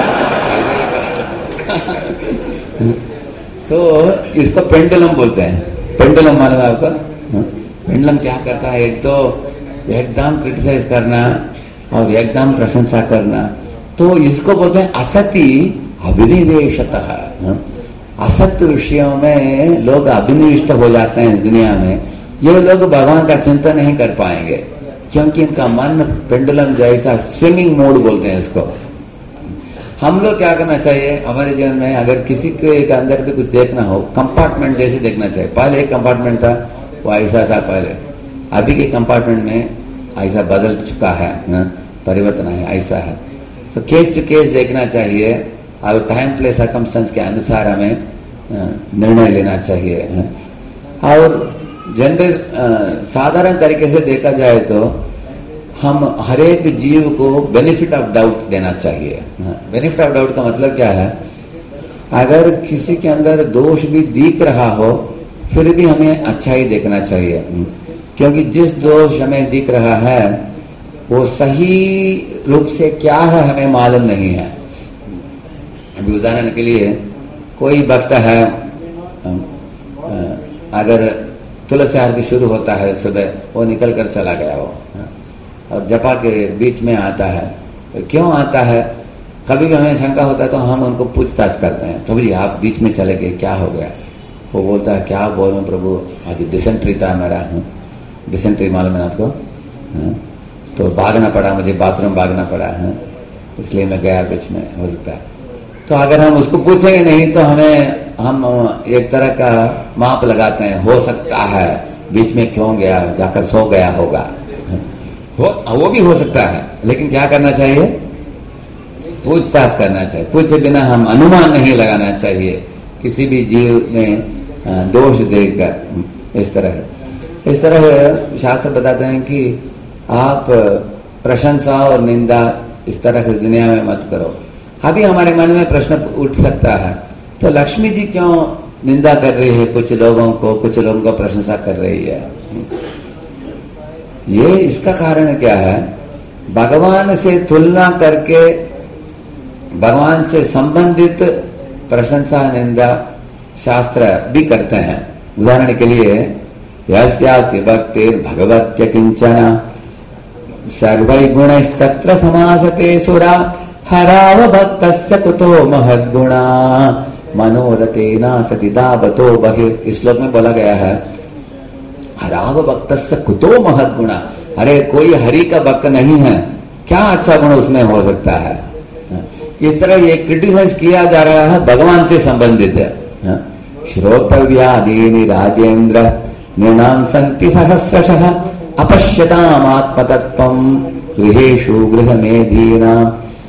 तो इसको पेंडुलम बोलते हैं। पेंडुलम मालूम है आपको? पेंडुलम क्या करता है, एक तो एकदम क्रिटिसाइज करना और एकदम प्रशंसा करना, तो इसको बोलते हैं असति अभिनिवेशतः। असत्य विषयों में लोग अभिनिविष्ट हो जाते हैं इस दुनिया में। ये लोग भगवान का चिंतन नहीं कर पाएंगे क्योंकि इनका मन पेंडुलम जैसा स्विंगिंग मोड बोलते हैं इसको। हम लोग क्या करना चाहिए हमारे जीवन में, अगर किसी के अंदर भी कुछ देखना हो, कंपार्टमेंट जैसे देखना चाहिए। पहले एक कंपार्टमेंट था, वो ऐसा था पहले, अभी के कंपार्टमेंट में ऐसा बदल चुका है, परिवर्तन है, ऐसा है। तो केस टू केस देखना चाहिए और टाइम प्लेस सर्कमस्टेंस के अनुसार हमें निर्णय लेना चाहिए। और जनरल साधारण तरीके से देखा जाए तो हम हर एक जीव को बेनिफिट ऑफ डाउट देना चाहिए। बेनिफिट ऑफ डाउट का मतलब क्या है, अगर किसी के अंदर दोष भी दिख रहा हो फिर भी हमें अच्छा ही देखना चाहिए, क्योंकि जिस दोष हमें दिख रहा है वो सही रूप से क्या है हमें मालूम नहीं है। अभी उदाहरण के लिए कोई भक्त है, अगर तुलसी आरती शुरू होता है सुबह, वो निकल कर चला गया हो और जपा के बीच में आता है, तो क्यों आता है, कभी भी हमें शंका होता है तो हम उनको पूछताछ करते हैं, प्रभु जी आप बीच में चले गए, क्या हो गया? वो बोलता है क्या बोलूं प्रभु, आज डिसेंट्री था मेरा। डिसेंट्री मालूम है आपको? तो भागना पड़ा, मुझे बाथरूम भागना पड़ा है, इसलिए मैं गया बीच में, हो सकता है। तो अगर हम उसको पूछेंगे नहीं तो हम एक तरह का माप लगाते हैं, हो सकता है बीच में क्यों गया, जाकर सो गया होगा, वो भी हो सकता है। लेकिन क्या करना चाहिए, पूछताछ करना चाहिए। पूछे बिना हम अनुमान नहीं लगाना चाहिए किसी भी जीव में दोष देखकर। इस तरह शास्त्र बताते हैं कि आप प्रशंसा और निंदा इस तरह से दुनिया में मत करो। अभी हमारे मन में प्रश्न उठ सकता है, तो लक्ष्मी जी क्यों निंदा कर रही है कुछ लोगों को, कुछ लोगों को प्रशंसा कर रही है? ये इसका कारण क्या है, भगवान से तुलना करके भगवान से संबंधित प्रशंसा निंदा शास्त्र भी करते हैं। उदाहरण के लिए यस्यास्ति भक्तिर् भगवत्य किंचन सर्वैर्गुणैस्तत्र समासते सुरा हराव भक्तस्य कुतो महद्गुणा मनोरथेना सति दावतो बहिर्। इस श्लोक में बोला गया है हराव भक्तस्य कुतो महद्गुणा, अरे कोई हरि का भक्त नहीं है, क्या अच्छा गुण उसमें हो सकता है? इस तरह ये क्रिटिसाइज किया जा रहा है, भगवान से संबंधित है। श्रोतव्यादीनि राजेंद्र नृणाम संति सहस्रशः अपश्यताम आत्मतत्त्वम् गृहेषु गृहमेधीनाम्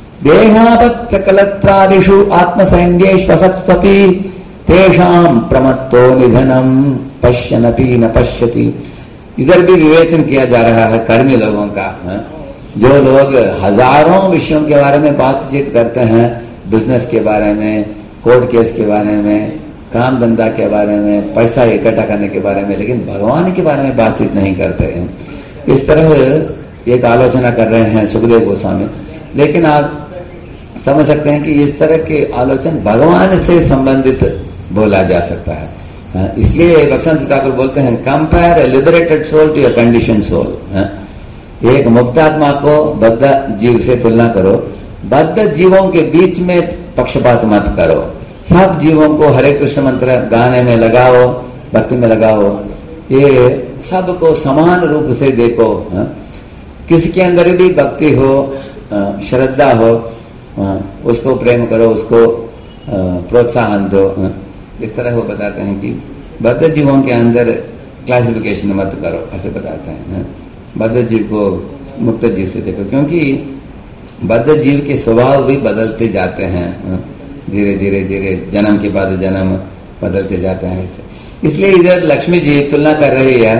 देहापत्यकलत्रादिषु आत्मसंज्ञेष्वसत्त्वपि तेषाम् प्रमत्तो निधनम् पश्यनपि न पश्यति। इधर भी विवेचन किया जा रहा है कर्मी लोगों का। जो लोग हजारों विषयों के बारे में बातचीत करते हैं, बिजनेस के बारे में, कोर्ट केस के बारे में, काम धंधा के बारे में, पैसा इकट्ठा करने के बारे में, लेकिन भगवान के बारे में बातचीत नहीं करते हैं। इस तरह एक आलोचना कर रहे हैं सुखदेव गोस्वामी। लेकिन आप समझ सकते हैं कि इस तरह के आलोचन भगवान से संबंधित बोला जा सकता है। इसलिए भक्ष्यांशु ठाकुर बोलते हैं compare a liberated soul to a condition soul. एक मुक्तात्मा को बद्ध जीव से तुलना करो, बद्ध जीवों के बीच में पक्षपात मत करो। सब जीवों को हरे कृष्ण मंत्र गाने में लगाओ, भक्ति में लगाओ, ये सबको समान रूप से देखो। किसी के अंदर भी भक्ति हो, श्रद्धा हो, उसको प्रेम करो, उसको प्रोत्साहन दो। इस तरह वो बताते हैं कि बद्ध जीवों के अंदर क्लासिफिकेशन मत करो, ऐसे बताते हैं। बद्ध जीव को मुक्त जीव से देखो, क्योंकि बद्ध जीव के स्वभाव भी बदलते जाते हैं, धीरे धीरे धीरे जन्म के बाद जन्म बदलते जाते हैं। इसलिए इधर लक्ष्मी जी तुलना कर रही है,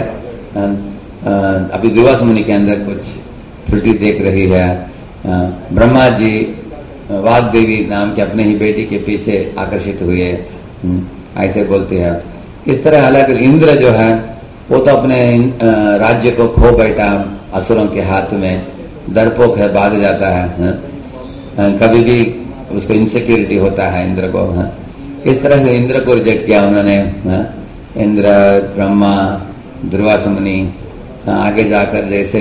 अभी दुर्वास मुनि के अंदर कुछ त्रुटि देख रही है। ब्रह्मा जी वाग्देवी नाम के अपने ही बेटी के पीछे आकर्षित हुए, ऐसे बोलती है। इस तरह हालांकि इंद्र जो है वो तो अपने राज्य को खो बैठा असुरों के हाथ में, डरपोक है, भाग जाता है, कभी भी उसको इनसिक्योरिटी होता है इंद्र को। इस तरह से इंद्र को रिजेक्ट किया उन्होंने। इंद्र, ब्रह्मा, दुर्वासा मुनि, आगे जाकर जैसे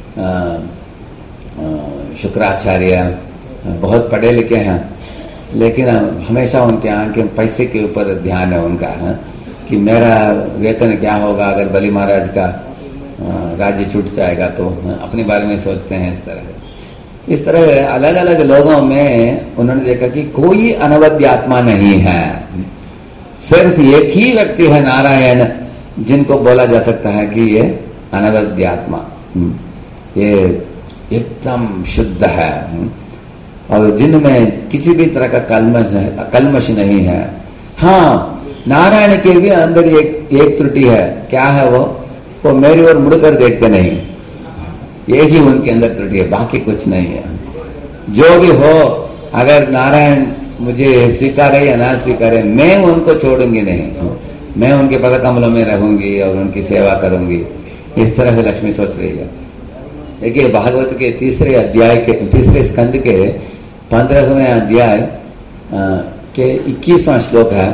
शुक्राचार्य बहुत पढ़े लिखे हैं, लेकिन हमेशा उनके आंखें पैसे के ऊपर ध्यान है उनका, कि मेरा वेतन क्या होगा अगर बलि महाराज का राज्य छूट जाएगा, तो अपने बारे में सोचते हैं। इस तरह अलग अलग लोगों में उन्होंने देखा कि कोई अनवद्य आत्मा नहीं है, सिर्फ एक ही व्यक्ति है नारायण जिनको बोला जा सकता है कि ये अनवद्य आत्मा, ये एकदम शुद्ध है और जिनमें किसी भी तरह का कलमश नहीं है। हाँ, नारायण के भी अंदर एक त्रुटि है। क्या है वो मेरी ओर मुड़कर देखते नहीं, यही उनके अंदर त्रुटि है, बाकी कुछ नहीं है। जो भी हो, अगर नारायण मुझे स्वीकारे या ना स्वीकारे, मैं उनको छोड़ूंगी नहीं, मैं उनके पद कमलों में रहूंगी और उनकी सेवा करूंगी। इस तरह से लक्ष्मी सोच रही है। देखिए, भागवत के तीसरे स्कंद के 15वें अध्याय के 21वां श्लोक है,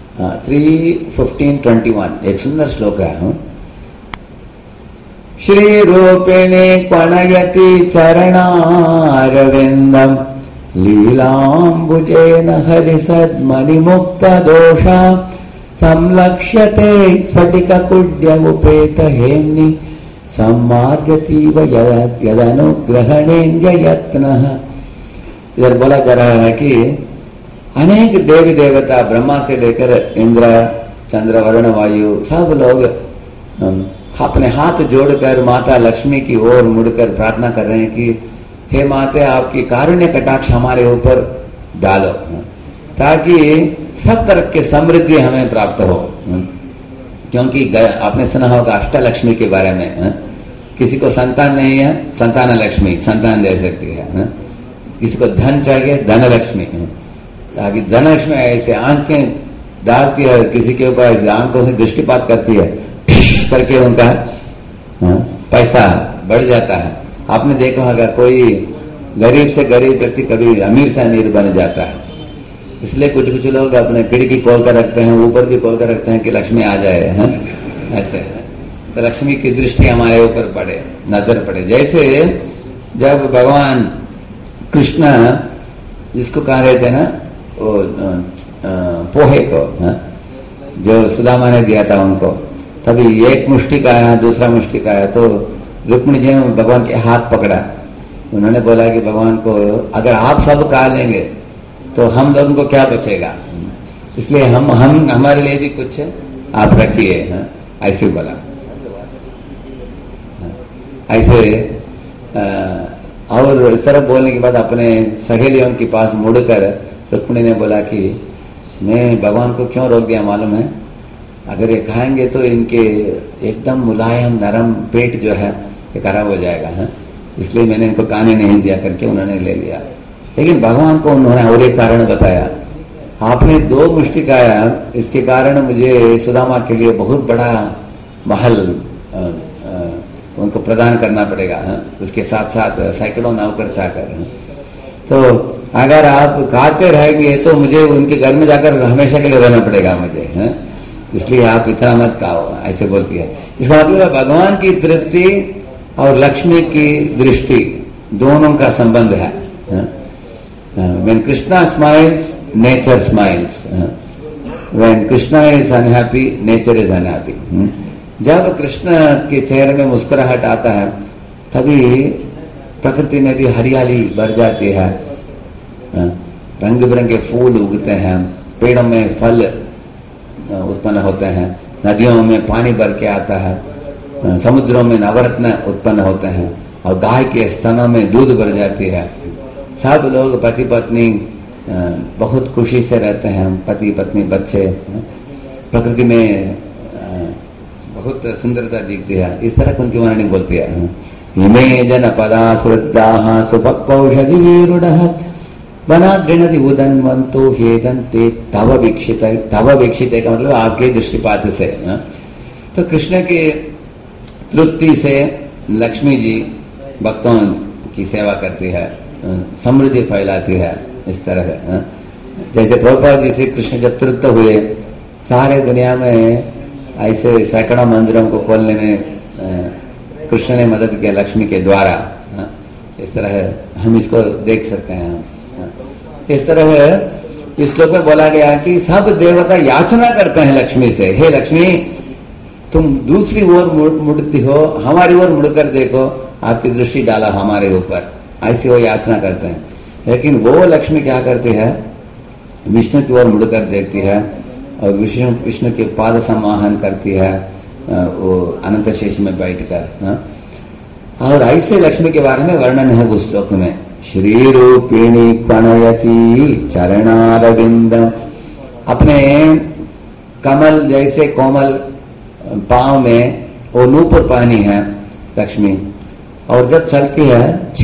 3:15-21, एक सुंदर श्लोक है। श्री रूपिणी क्वणयति चरणारविंदम लीलांबुजेन हरिसद्मनिमुक्त दोषा संलक्ष्यते स्फटिककुड्य उपेत हेम्नि सम्मार्जतीव यदनुग्रहणेन यत्नः। इधर बोला जा रहा है कि अनेक देवी देवता ब्रह्मा से लेकर इंद्र, चंद्र, वरुण, वायु सब लोग अपने हाथ जोड़कर माता लक्ष्मी की ओर मुड़कर प्रार्थना कर रहे हैं कि हे माते, आपकी कारुण्य कटाक्ष हमारे ऊपर डालो ताकि सब तरह के समृद्धि हमें प्राप्त हो। क्योंकि आपने सुना होगा अष्टलक्ष्मी के बारे में, किसी को संतान नहीं है, संतान लक्ष्मी संतान दे सकती है। किसी को धन चाहिए, धन लक्ष्मी, ताकि धन लक्ष्मी ऐसे आंखें डालती है किसी के ऊपर, ऐसे आंखों से दृष्टिपात करती है करके उनका पैसा बढ़ जाता है। आपने देखा होगा कोई गरीब से गरीब व्यक्ति कभी अमीर से अमीर बन जाता है। इसलिए कुछ कुछ लोग अपने खिड़की खोल कर रखते हैं, ऊपर भी खोल कर रखते हैं कि लक्ष्मी आ जाए, ऐसे है। तो लक्ष्मी की दृष्टि हमारे ऊपर पड़े, नजर पड़े। जैसे जब भगवान कृष्ण जिसको कह रहे थे ना, वो पोहे को जो सुदामा ने दिया था उनको, तभी एक मुष्टि का आया, दूसरा मुष्टि का आया, तो रुक्मिणी जी ने भगवान के हाथ पकड़ा। उन्होंने बोला कि भगवान को अगर आप सब खा लेंगे तो हम लोगों को क्या बचेगा, इसलिए हम हमारे लिए भी कुछ आप रखिए, ऐसे बोला। ऐसे और इस तरह बोलने के बाद अपने सहेलियों के पास मुड़कर रुक्मिणी ने बोला कि मैं भगवान को क्यों रोक दिया मालूम है, अगर ये खाएंगे तो इनके एकदम मुलायम नरम पेट जो है ये खराब हो जाएगा, इसलिए मैंने इनको खाने नहीं दिया करके उन्होंने ले लिया। लेकिन भगवान को उन्होंने और एक कारण बताया, आपने 2 मुष्टि खाया, इसके कारण मुझे सुदामा के लिए बहुत बड़ा महल उनको प्रदान करना पड़ेगा, उसके साथ साथ सैकड़ों नौकर चाकर। तो अगर आप खाते रहेंगे तो मुझे उनके घर में जाकर हमेशा के लिए रहना पड़ेगा मुझे, इसलिए आप इतना मत खाओ, ऐसे बोलती है। इसका मतलब है भगवान की तृप्ति और लक्ष्मी की दृष्टि दोनों का संबंध है। When Krishna smiles, nature smiles. When Krishna is unhappy, nature is unhappy. जब कृष्ण के चेहरे में मुस्कुराहट आता है तभी प्रकृति में भी हरियाली भर जाती है, रंग बिरंगे फूल उगते हैं, पेड़ों में फल उत्पन्न होते हैं, नदियों में पानी भर के आता है, समुद्रों में नवरत्न उत्पन्न होते हैं और गाय के स्तनों में दूध भर जाती है। सब लोग पति पत्नी बहुत खुशी से रहते हैं, पति पत्नी बच्चे, प्रकृति में बहुत सुंदरता दिखती है। इस तरह उनकी वाणी बोलती है, इमे जनपदा श्रद्धा सुभक्पौषधिरूढ़ वनाद्रिणति उदन्वन्तो हेदन्ते तव वीक्षित। तव वीक्षित का मतलब आपके दृष्टिपात से। तो कृष्ण के तृप्ति से लक्ष्मी जी भक्तों की सेवा करती है, समृद्धि फैलाती है। इस तरह जैसे प्रभुपाद जी श्री कृष्ण जब तृप्त हुए, सारे दुनिया में ऐसे सैकड़ों मंदिरों को खोलने में कृष्ण ने मदद किया लक्ष्मी के द्वारा। इस तरह हम इसको देख सकते हैं। इस तरह इस श्लोक में बोला गया कि सब देवता याचना करते हैं लक्ष्मी से, हे लक्ष्मी तुम दूसरी ओर मुड़ती हो, हमारी ओर मुड़कर देखो, आपकी दृष्टि डाला हमारे ऊपर, ऐसी वो याचना करते हैं। लेकिन वो लक्ष्मी क्या करती है, विष्णु की ओर मुड़कर देखती है और विष्णु के पाद सम्माहन करती है, वो अनंत शेष में बैठकर। और ऐसे लक्ष्मी के बारे में वर्णन है उस श्लोक में, श्री रूपिणी प्रणयति चरणारविंदम, अपने कमल जैसे कोमल पांव में वो नूपुर पहनी है लक्ष्मी, और जब चलती है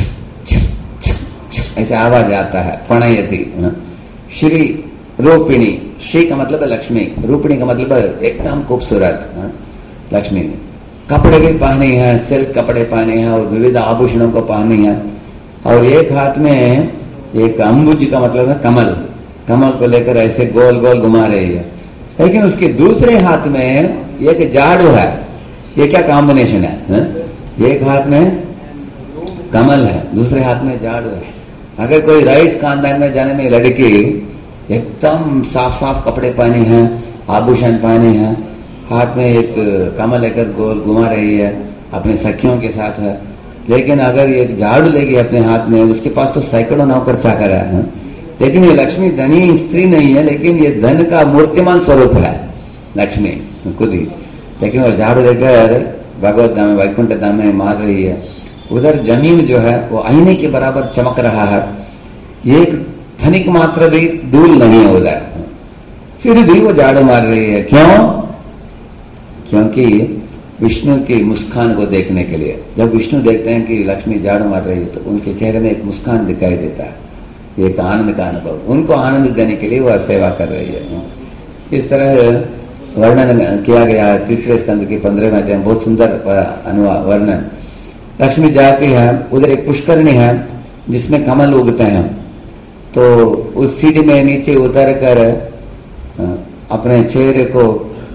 ऐसे आवाज आता है, प्रणयति। श्री रूपिणी, श्री का मतलब है लक्ष्मी, रूपिणी का मतलब है एकदम खूबसूरत लक्ष्मी। कपड़े भी पहनी है, सिल्क कपड़े पहने हैं और विविध आभूषणों को पहनी है, और एक हाथ में एक अंबुज का मतलब है कमल, कमल को लेकर ऐसे गोल गोल घुमा रही है। लेकिन उसके दूसरे हाथ में एक झाड़ू है। ये क्या कॉम्बिनेशन है? एक हाथ में कमल है, दूसरे हाथ में झाड़ू है। अगर कोई रईस खानदान में जाने में लड़की एकदम साफ साफ कपड़े पहने हैं, आभूषण पहने हैं, हाथ में एक कमल लेकर गोल घुमा रही है, अपने सखियों के साथ है। लेकिन अगर एक झाड़ू लेगी अपने हाथ में, उसके पास तो सैकड़ों नौकर चाकर है। लेकिन ये लक्ष्मी धनी स्त्री नहीं है, लेकिन ये धन का मूर्तिमान स्वरूप है लक्ष्मी खुद ही। लेकिन वो झाड़ू लेकर भगवत धाम वैकुंठ धाम में मार रही है। उधर जमीन जो है वो आईने के बराबर चमक रहा है, एक धनिक मात्र भी धूल नहीं है उधर, फिर भी वो झाड़ू मार रही है। क्यों? क्योंकि विष्णु की मुस्कान को देखने के लिए। जब विष्णु देखते हैं कि लक्ष्मी झाड़ू मार रही है तो उनके चेहरे में एक मुस्कान दिखाई देता है, एक आनंद का अनुभव, उनको आनंद देने के लिए वह सेवा कर रही है। इस तरह वर्णन किया गया है तीसरे स्कंद के 15वें अध्याय, बहुत सुंदर वर्णन। लक्ष्मी जाती है, उधर एक पुष्करणी है जिसमें कमल उगते हैं, तो उस सीढ़ी में नीचे उतर कर अपने चेहरे को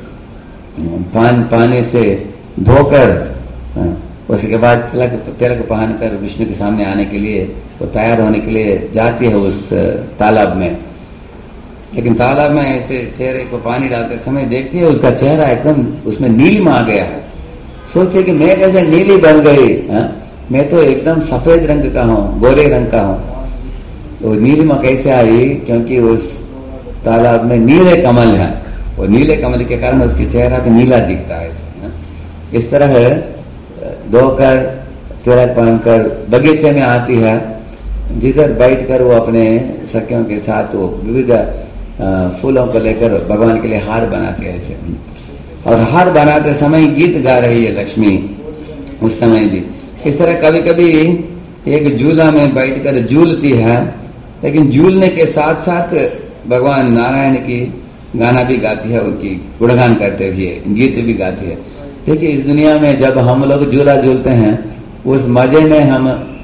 पानी से धोकर, उसके बाद तिलक पहनकर विष्णु के सामने आने के लिए वो तैयार होने के लिए जाती है उस तालाब में। लेकिन तालाब में ऐसे चेहरे को पानी डालते समय देखती है उसका चेहरा एकदम उसमें नीलिमा आ गया है। सोचती है कि मैं कैसे नीली बन गई, मैं तो एकदम सफेद रंग का हूँ, गोरे रंग का हूँ। तो नीलिमा कैसे आई? क्योंकि उस तालाब में नीले कमल है, वो नीले कमल के कारण उसके चेहरा पे नीला दिखता है। इस तरह धोकर तिलक पहनकर बगीचे में आती है, जिधर बैठकर वो अपने सखियों के साथ वो विविध फूलों को लेकर भगवान के लिए हार बनाती है ऐसे। और हार बनाते समय गीत गा रही है लक्ष्मी उस समय भी। इस तरह कभी कभी एक झूला में बैठकर झूलती है, लेकिन झूलने के साथ साथ भगवान नारायण की गाना भी गाती है, उनकी गुणगान करते हुए गीत भी गाती है। देखिए इस दुनिया में जब हम लोग झूला झूलते हैं उस मजे में हम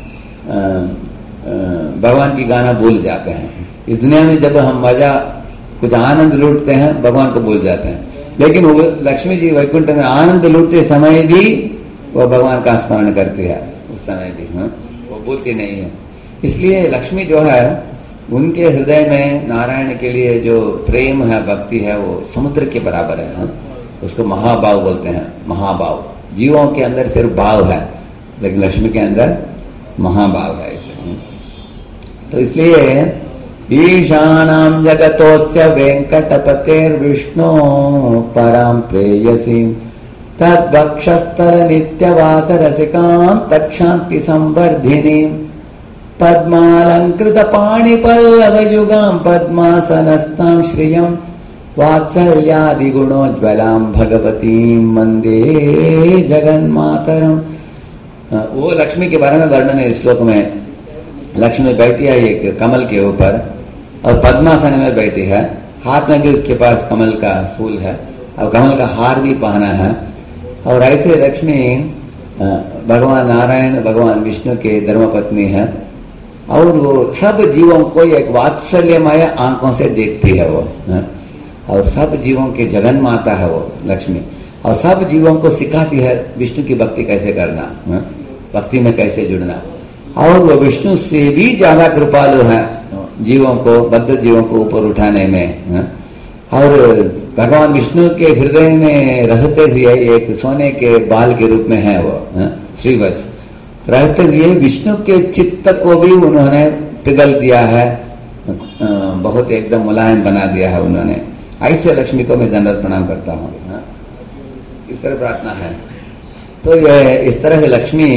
भगवान की गाना भूल जाते हैं। इस दुनिया में जब हम मजा कुछ आनंद लूटते हैं भगवान को भूल जाते हैं, लेकिन वो लक्ष्मी जी वैकुंठ में आनंद लूटते समय भी वो भगवान का स्मरण करती है, उस समय भी वो भूलती नहीं है। इसलिए लक्ष्मी जो है उनके हृदय में नारायण के लिए जो प्रेम है, भक्ति है, वो समुद्र के बराबर है। उसको महाभाव बोलते हैं। महाभाव, जीवों के अंदर सिर्फ भाव है, लेकिन लक्ष्मी के अंदर महाभाव है। तो इसलिए ईशानां जगतोस्य वेंकटपतेर्विष्णो परां प्रेयसी तद्वक्षस्थल नित्यवास रसिकां तक्षान्ति संवर्धिनी पद्मालंकृत पाणिपल्लवयुगां पद्मासनस्तां श्रियं वात्सल्यादि गुणोज्ज्वलां भगवतीं वंदे जगन्मातरम्। वो लक्ष्मी के बारे में वर्णन है इस श्लोक में। लक्ष्मी बैठी है एक कमल के ऊपर और पद्मासन में बैठी है, हाथ में भी उसके पास कमल का फूल है और कमल का हार भी पहना है। और ऐसे लक्ष्मी भगवान नारायण भगवान विष्णु के धर्मपत्नी है और वो सब जीवों को एक वात्सल्यमय आंखों से देखती है वो, और सब जीवों के जगन माता है वो लक्ष्मी, और सब जीवों को सिखाती है विष्णु की भक्ति कैसे करना, भक्ति में कैसे जुड़ना, और वो विष्णु से भी ज्यादा कृपालु है जीवों को, बद्ध जीवों को ऊपर उठाने में। और भगवान विष्णु के हृदय में रहते हुए एक सोने के बाल के रूप में है वो श्रीवत्स, रहते हुए विष्णु के चित्त को भी उन्होंने पिघल दिया है, बहुत एकदम मुलायम बना दिया है उन्होंने। ऐसे लक्ष्मी को मैं दंडवत प्रणाम करता हूँ। इस तरह प्रार्थना है। तो यह इस तरह से लक्ष्मी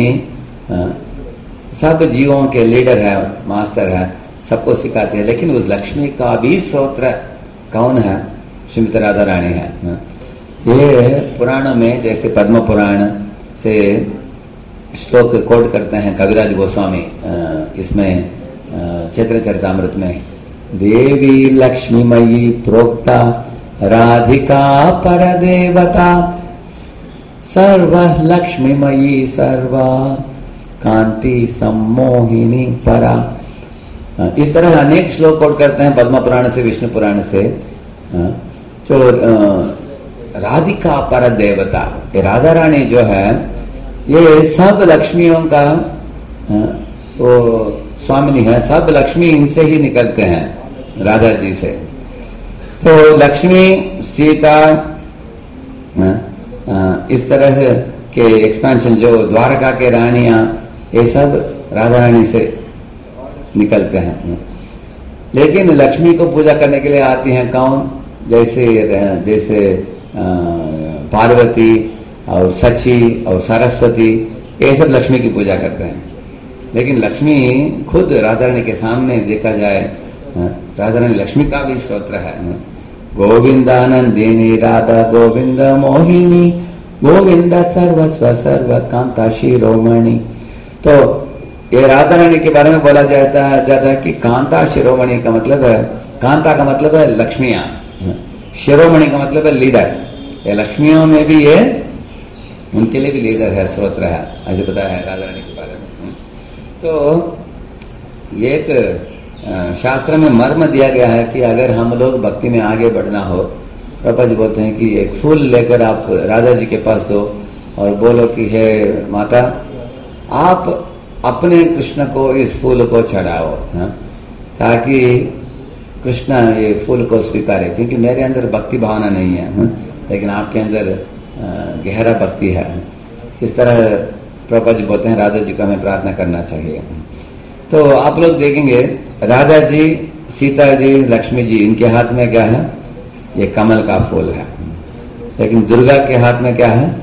सब जीवों के लीडर है, मास्टर है, सबको सिखाती है। लेकिन उस लक्ष्मी का भी स्रोत्र कौन है? श्रीमती राधा रानी है। ये पुराणों में जैसे पद्म पुराण से श्लोक कोट करते हैं कविराज गोस्वामी, इसमें चैत्र चरितामृत में, देवी लक्ष्मीमयी प्रोक्ता राधिका परदेवता सर्व लक्ष्मीमयी सर्वा कांति सम्मोहिनी परा। इस तरह अनेक श्लोक कोट करते हैं पद्म पुराण से, विष्णु पुराण से। जो राधिका पर देवता, ये राधा रानी जो है ये सब लक्ष्मियों का वो स्वामिनी है, सब लक्ष्मी इनसे ही निकलते हैं, राधा जी से। तो लक्ष्मी, सीता, इस तरह के एक्सपेंशन जो द्वारका के रानियां, ये सब राधा रानी से निकलते हैं। लेकिन लक्ष्मी को पूजा करने के लिए आती हैं कौन? जैसे पार्वती और सची और सरस्वती, ये सब लक्ष्मी की पूजा करते हैं। लेकिन लक्ष्मी खुद राधा रानी के सामने देखा जाए, राधा रानी लक्ष्मी का भी स्रोत्र है। गोविंदानंदिनी राधा गोविंद मोहिनी गोविंद सर्वस्व सर्व कांता शिरोमणि। तो ये राधा रानी के बारे में बोला जाता है कि कांता शिरोमणि का मतलब है, कांता का मतलब है लक्ष्मियां, शिरोमणि का मतलब है लीडर। ये लक्ष्मियों में भी ये उनके लिए भी लीडर है, स्रोत्र है, ऐसे बताया है राधा रानी के बारे में। तो ये एक शास्त्र में मर्म दिया गया है कि अगर हम लोग भक्ति में आगे बढ़ना हो, प्रभा जी बोलते हैं कि एक फूल लेकर आप राधा जी के पास दो और बोलो कि हे माता, आप अपने कृष्ण को इस फूल को चढ़ाओ, ताकि कृष्ण ये फूल को स्वीकारे, क्योंकि मेरे अंदर भक्ति भावना नहीं है, लेकिन आपके अंदर गहरा भक्ति है। इस तरह प्रभा जी बोलते हैं राधा जी को हमें प्रार्थना करना चाहिए। तो आप लोग देखेंगे राधा जी, सीता जी, लक्ष्मी जी, इनके हाथ में क्या है? ये कमल का फूल है। लेकिन दुर्गा के हाथ में क्या है?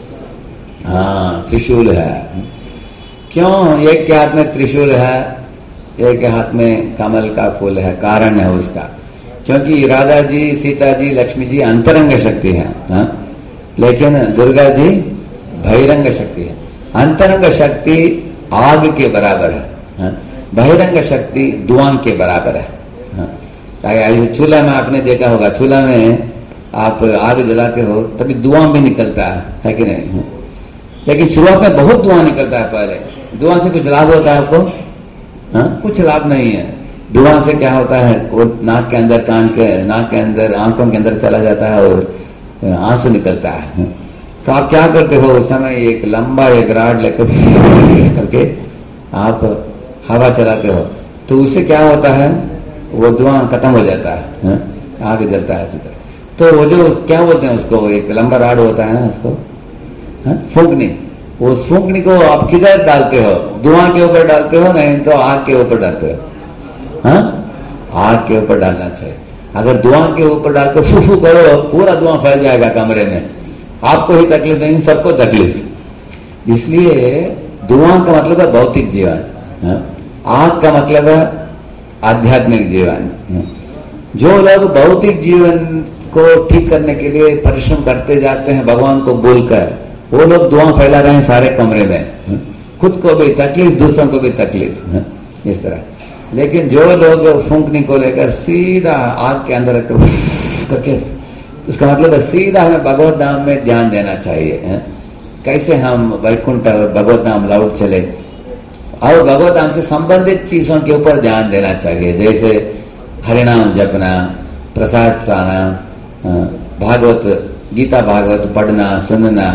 त्रिशूल है। क्यों? एक के हाथ में त्रिशूल है, एक के हाथ में कमल का फूल है। कारण है उसका, क्योंकि राधा जी, सीता जी, लक्ष्मी जी अंतरंग शक्ति है, लेकिन दुर्गा जी बहिरंग शक्ति है। अंतरंग शक्ति आग के बराबर है, बहिरंग शक्ति धुआं के बराबर है। चूल्हा में आपने देखा होगा, चूल्हा में आप आग जलाते हो तभी धुआं भी निकलता है कि नहीं? लेकिन शुरुआत में बहुत धुआं निकलता है। पहले धुआं से कुछ लाभ होता है आपको? कुछ लाभ नहीं है। धुआं से क्या होता है? वो नाक के अंदर, कान के, नाक के अंदर, आंखों के अंदर चला जाता है और आंसू निकलता है। तो आप क्या करते हो उस समय? एक लंबा एक राड लेकर करके आप हवा चलाते हो, तो उससे क्या होता है? वो धुआं खत्म हो जाता है, आगे जलता है चित्र। तो वो जो क्या बोलते हैं उसको, एक लंबा राड होता है ना, उसको फूंकनी। वो फूंकनी को आप किधर डालते हो? धुआं के ऊपर डालते हो, नहीं तो आग के ऊपर डालते हो? आग के ऊपर डालना चाहिए। अगर धुआं के ऊपर डालकर फूफू करो, पूरा धुआं फैल जाएगा कमरे में, आपको ही तकलीफ नहीं, सबको तकलीफ। इसलिए धुआं का मतलब है भौतिक जीवन, आग का मतलब है आध्यात्मिक जीवन। जो लोग भौतिक जीवन को ठीक करने के लिए परिश्रम करते जाते हैं भगवान को बोलकर, वो लोग धुआं फैला रहे हैं सारे कमरे में, खुद को भी तकलीफ, दूसरों को भी तकलीफ, इस तरह। लेकिन जो लोग फूंकनी को लेकर सीधा आग के अंदर करके, उसका मतलब है सीधा हमें भगवत नाम में ध्यान देना चाहिए। कैसे हम वैकुंठ भगवत नाम लौट चले, और भगवत नाम से संबंधित चीजों के ऊपर ध्यान देना चाहिए, जैसे हरिनाम जपना, प्रसाद पाना, भागवत गीता भागवत पढ़ना सुनना,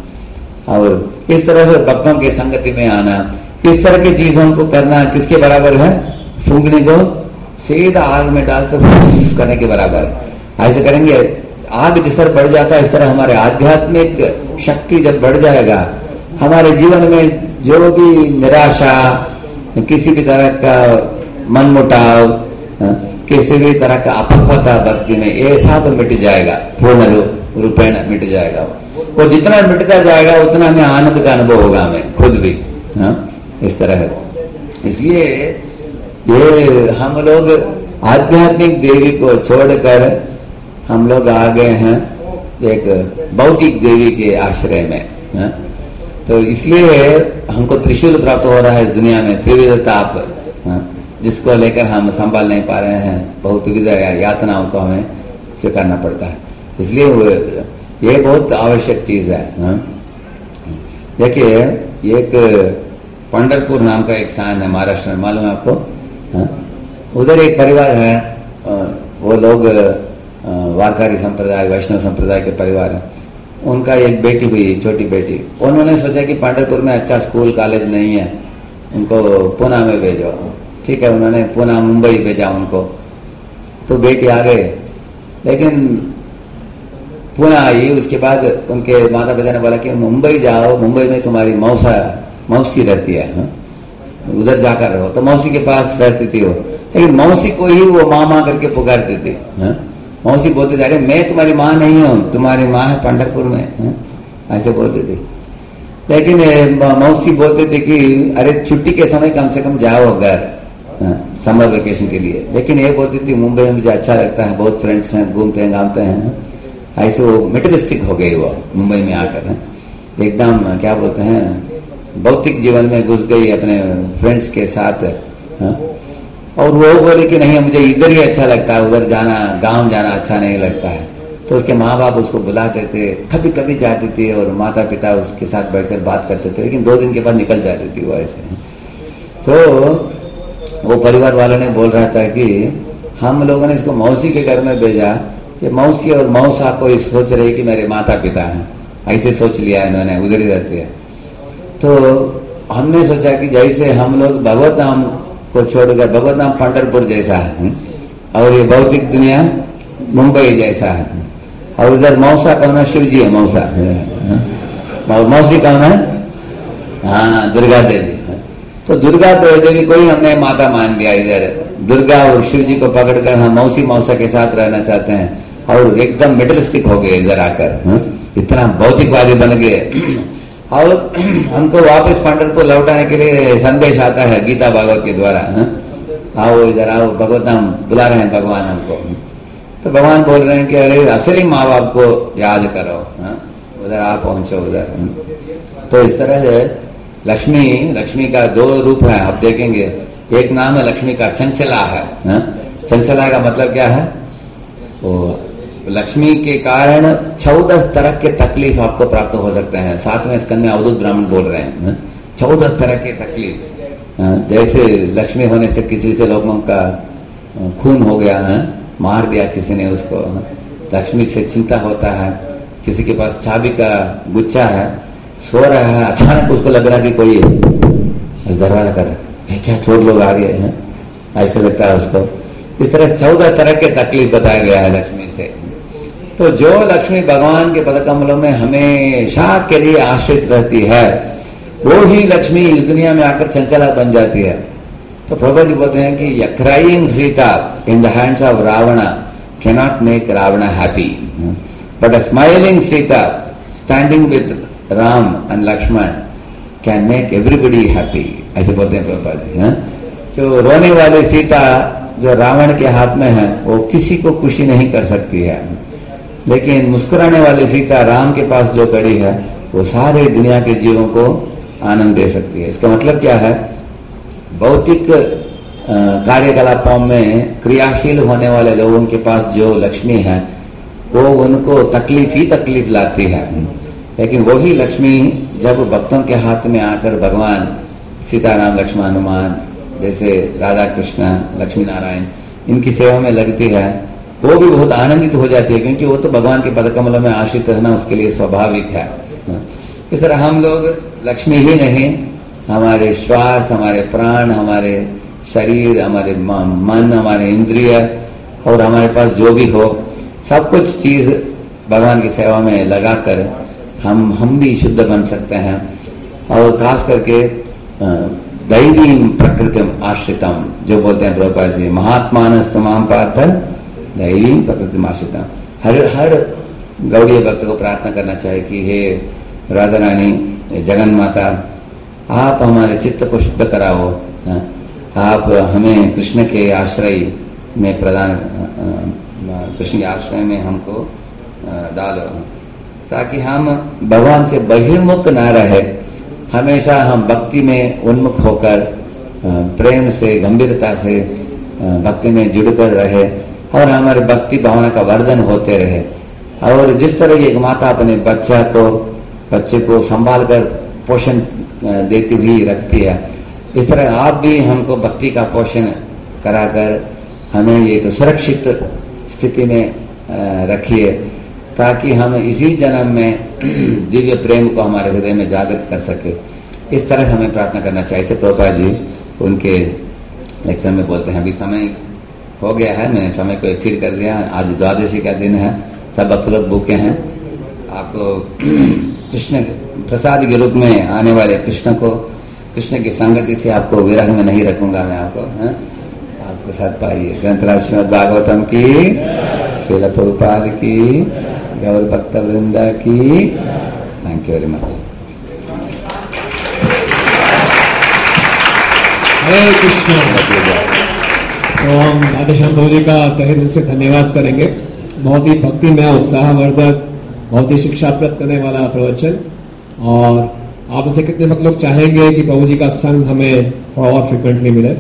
और इस तरह से भक्तों की संगति में आना, इस तरह की चीजों को करना किसके बराबर है? फूंकने को सीधा आग में डालकर करने के बराबर है। ऐसे करेंगे आग जिस तरह बढ़ जाता है, इस तरह हमारे आध्यात्मिक शक्ति जब बढ़ जाएगा, हमारे जीवन में जो भी निराशा, किसी भी तरह का मनमुटाव, किसी भी तरह का अपक्वता भक्ति में, ये सब मिट जाएगा, पूर्ण रूपेण मिट जाएगा। वो जितना मिटता जाएगा उतना हमें आनंद का अनुभव होगा, हमें खुद भी। इस तरह है। इसलिए ये हम लोग आध्यात्मिक देवी को छोड़कर हम लोग आ गए हैं एक भौतिक देवी के आश्रय में। तो इसलिए हमको त्रिशूल प्राप्त हो रहा है इस दुनिया में, त्रिविध ताप, जिसको लेकर हम संभाल नहीं पा रहे हैं, बहुत विविध यातनाओं को हमें स्वीकारना पड़ता है। इसलिए ये बहुत आवश्यक चीज है। देखिए एक पंढरपुर नाम का एक स्थान है महाराष्ट्र में, मालूम है आपको? उधर एक परिवार है, वो लोग वारकरी संप्रदाय, वैष्णव संप्रदाय के परिवार है। उनका एक बेटी हुई, छोटी बेटी। उन्होंने सोचा कि पंढरपुर में अच्छा स्कूल कॉलेज नहीं है, उनको पुणे में भेजो। ठीक है, उन्होंने पुणे मुंबई भेजा उनको। तो बेटी आ गए, लेकिन पुणे आई, उसके बाद उनके माता पिता ने बोला कि मुंबई जाओ, मुंबई में तुम्हारी मौसी रहती है, उधर जाकर रहो। तो मौसी के पास रहती थी वो, लेकिन मौसी को ही वो माँ करके पुकारती थी। मौसी बोलते जा रहे, मैं तुम्हारी माँ नहीं हूं, तुम्हारी माँ है पंढरपुर में, ऐसे बोलती थी। लेकिन मौसी बोलते थे कि अरे छुट्टी के समय कम से कम जाओ घर, समर वेकेशन के लिए। लेकिन ये बोलती थी मुंबई में मुझे अच्छा लगता है, बहुत फ्रेंड्स हैं, घूमते हैं घामते हैं। ऐसे वो मेटेरियलिस्टिक हो गई वो मुंबई में आकर, एकदम क्या बोलते हैं, भौतिक जीवन में घुस गई अपने फ्रेंड्स के साथ। और वो बोले कि नहीं, मुझे इधर ही अच्छा लगता है, उधर जाना, गांव जाना अच्छा नहीं लगता है। तो उसके माँ बाप उसको बुलाते थे, कभी कभी जाती थी और माता पिता उसके साथ बैठकर बात करते थे, लेकिन 2 दिन के बाद निकल जाती थी वो ऐसे। तो वो परिवार वालों ने बोल रहा था कि हम लोगों ने इसको मौसी के घर में भेजा, कि मौसी और मौसा को सोच रही कि मेरे माता पिता हैं, ऐसे सोच लिया इन्होंने, उधर ही रहती है। तो हमने सोचा कि जैसे हम लोग भगवत नाम को छोड़कर, भगवत नाम पंढरपुर जैसा है और ये भौतिक दुनिया मुंबई जैसा है, और उधर मौसा कौन है? शिव जी है मौसा, और मौसी कौन है? हाँ, दुर्गा देवी। तो दुर्गा देवी को ही हमने माता मान लिया। इधर दुर्गा और शिव जी को पकड़कर हम मौसी मौसा के साथ रहना चाहते हैं, और एकदम मेटेरियलिस्टिक हो गए इधर आकर, इतना भौतिकवादी बन गए। और हमको वापस पंढरपुर लौटाने के लिए संदेश आता है गीता भागवत के द्वारा, आओ इधर आओ, भगवत नाम बुला रहे हैं भगवान हमको। तो भगवान बोल रहे हैं कि अरे असली माँ बाप को याद करो, उधर आप पहुंचो उधर। तो इस तरह से लक्ष्मी का 2 रूप है, आप देखेंगे। एक नाम है लक्ष्मी का चंचला है। चंचला का मतलब क्या है? वो लक्ष्मी के कारण 14 तरह के तकलीफ आपको प्राप्त हो सकते हैं। 7वें स्कंद में अवधूत ब्राह्मण बोल रहे हैं 14 तरह के तकलीफ। जैसे लक्ष्मी होने से किसी से लोगों का खून हो गया है, मार दिया किसी ने उसको, लक्ष्मी से चिंता होता है। किसी के पास चाबी का गुच्छा है, सो रहा है, अचानक उसको लग रहा है कि कोई दरवाजा कर रहा है, क्या चोर लोग आ गए हैं, ऐसे लगता है उसको। इस तरह 14 तरह के तकलीफ बताया गया है लक्ष्मी से। तो जो लक्ष्मी भगवान के पदकमलों में हमेशा के लिए आश्रित रहती है, वो ही लक्ष्मी इस दुनिया में आकर चंचला बन जाती है। तो प्रभु जी बोलते हैं कि crying Sita in the hands of Ravana can not make Ravana happy, but a smiling Sita standing with Ram and Lakshman can make everybody happy, ऐसे बोलते हैं प्रभुपाद जी। जो रोने वाली सीता जो रावण के हाथ में है, वो किसी को खुशी नहीं कर सकती है, लेकिन मुस्कुराने वाली सीता राम के पास जो खड़ी है, वो सारे दुनिया के जीवों को आनंद दे सकती है। इसका मतलब क्या है? भौतिक कार्यकलापों में क्रियाशील होने वाले लोगों के पास जो लक्ष्मी है, वो उनको तकलीफ ही तकलीफ लाती है। लेकिन वही लक्ष्मी जब भक्तों के हाथ में आकर भगवान सीताराम लक्ष्मण हनुमान जैसे राधा कृष्ण लक्ष्मी नारायण इनकी सेवा में लगती है, वो भी बहुत आनंदित हो जाती है, क्योंकि वो तो भगवान के पदकमलों में आश्रित रहना उसके लिए स्वाभाविक है। इस तरह हम लोग लक्ष्मी ही नहीं, हमारे श्वास, हमारे प्राण, हमारे शरीर, हमारे मन, हमारे इंद्रिय और हमारे पास जो भी हो सब कुछ चीज भगवान की सेवा में लगाकर हम भी शुद्ध बन सकते हैं। और खास करके दैवी प्रकृति आश्रितम जो बोलते हैं प्रभुपाद जी, महात्मानस्तमाम पार्थ दैवी प्रकृति आश्रितम। हर गौड़ीय भक्त को प्रार्थना करना चाहिए कि हे राधा रानी, जगन माता, आप हमारे चित्त को शुद्ध कराओ, आप हमें कृष्ण के आश्रय में कृष्ण के आश्रय में हमको डालो, ताकि हम भगवान से बहिर्मुख न रहे, हमेशा हम भक्ति में उन्मुख होकर प्रेम से, गंभीरता से भक्ति में जुड़कर रहे और हमारे भक्ति भावना का वर्धन होते रहे। और जिस तरह एक माता अपने बच्चे को संभाल कर पोषण देती हुई रखती है, इस तरह आप भी हमको भक्ति का पोषण कराकर हमें एक सुरक्षित स्थिति में रखिए, ताकि हम इसी जन्म में दिव्य प्रेम को हमारे हृदय में जागृत कर सके। इस तरह हमें प्रार्थना करना चाहिए। इसे प्रभुपाद जी उनके लेक्चर में बोलते हैं। अभी समय हो गया है, मैंने समय को एक्सीड कर दिया। आज द्वादशी का दिन है, सब भक्त लोग भूखे हैं। आपको कृष्ण प्रसाद के रूप में आने वाले कृष्ण की संगति से आपको विरह में नहीं रखूंगा मैं आपको, आपके साथ पाइए। ग्रंथराज श्रीमद् भागवतम की, श्रील प्रभुपाद की, गौर भक्त वृंदा की। Thank you very much. Hare Krishna. तो हम राधेश्याम प्रभु जी का तहे दिल से धन्यवाद करेंगे। बहुत ही भक्तिमय, उत्साहवर्धक, बहुत ही शिक्षाप्रद करने वाला प्रवचन। और आप इसे कितने भक्त लोग चाहेंगे कि प्रभु जी का संग हमें थोड़ा और फ्रिक्वेंटली मिले?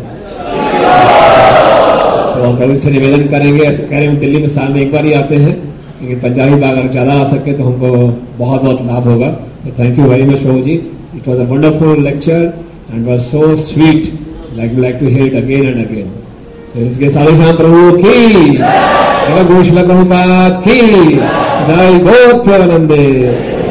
तो हम प्रभु से निवेदन करेंगे, ऐसे कह रहे हैं दिल्ली में साल में एक बार ही आते हैं, लेकिन पंजाबी बाग अगर ज्यादा आ सके तो हमको बहुत बहुत लाभ होगा। सो thank you very much Prabhu ji. It was a wonderful lecture and was so sweet, like to hear it again and again. So इसके साधुश्याम प्रभु की, जगत गुरु श्रील प्रभुपाद की, जय गौर प्रेमानंदे।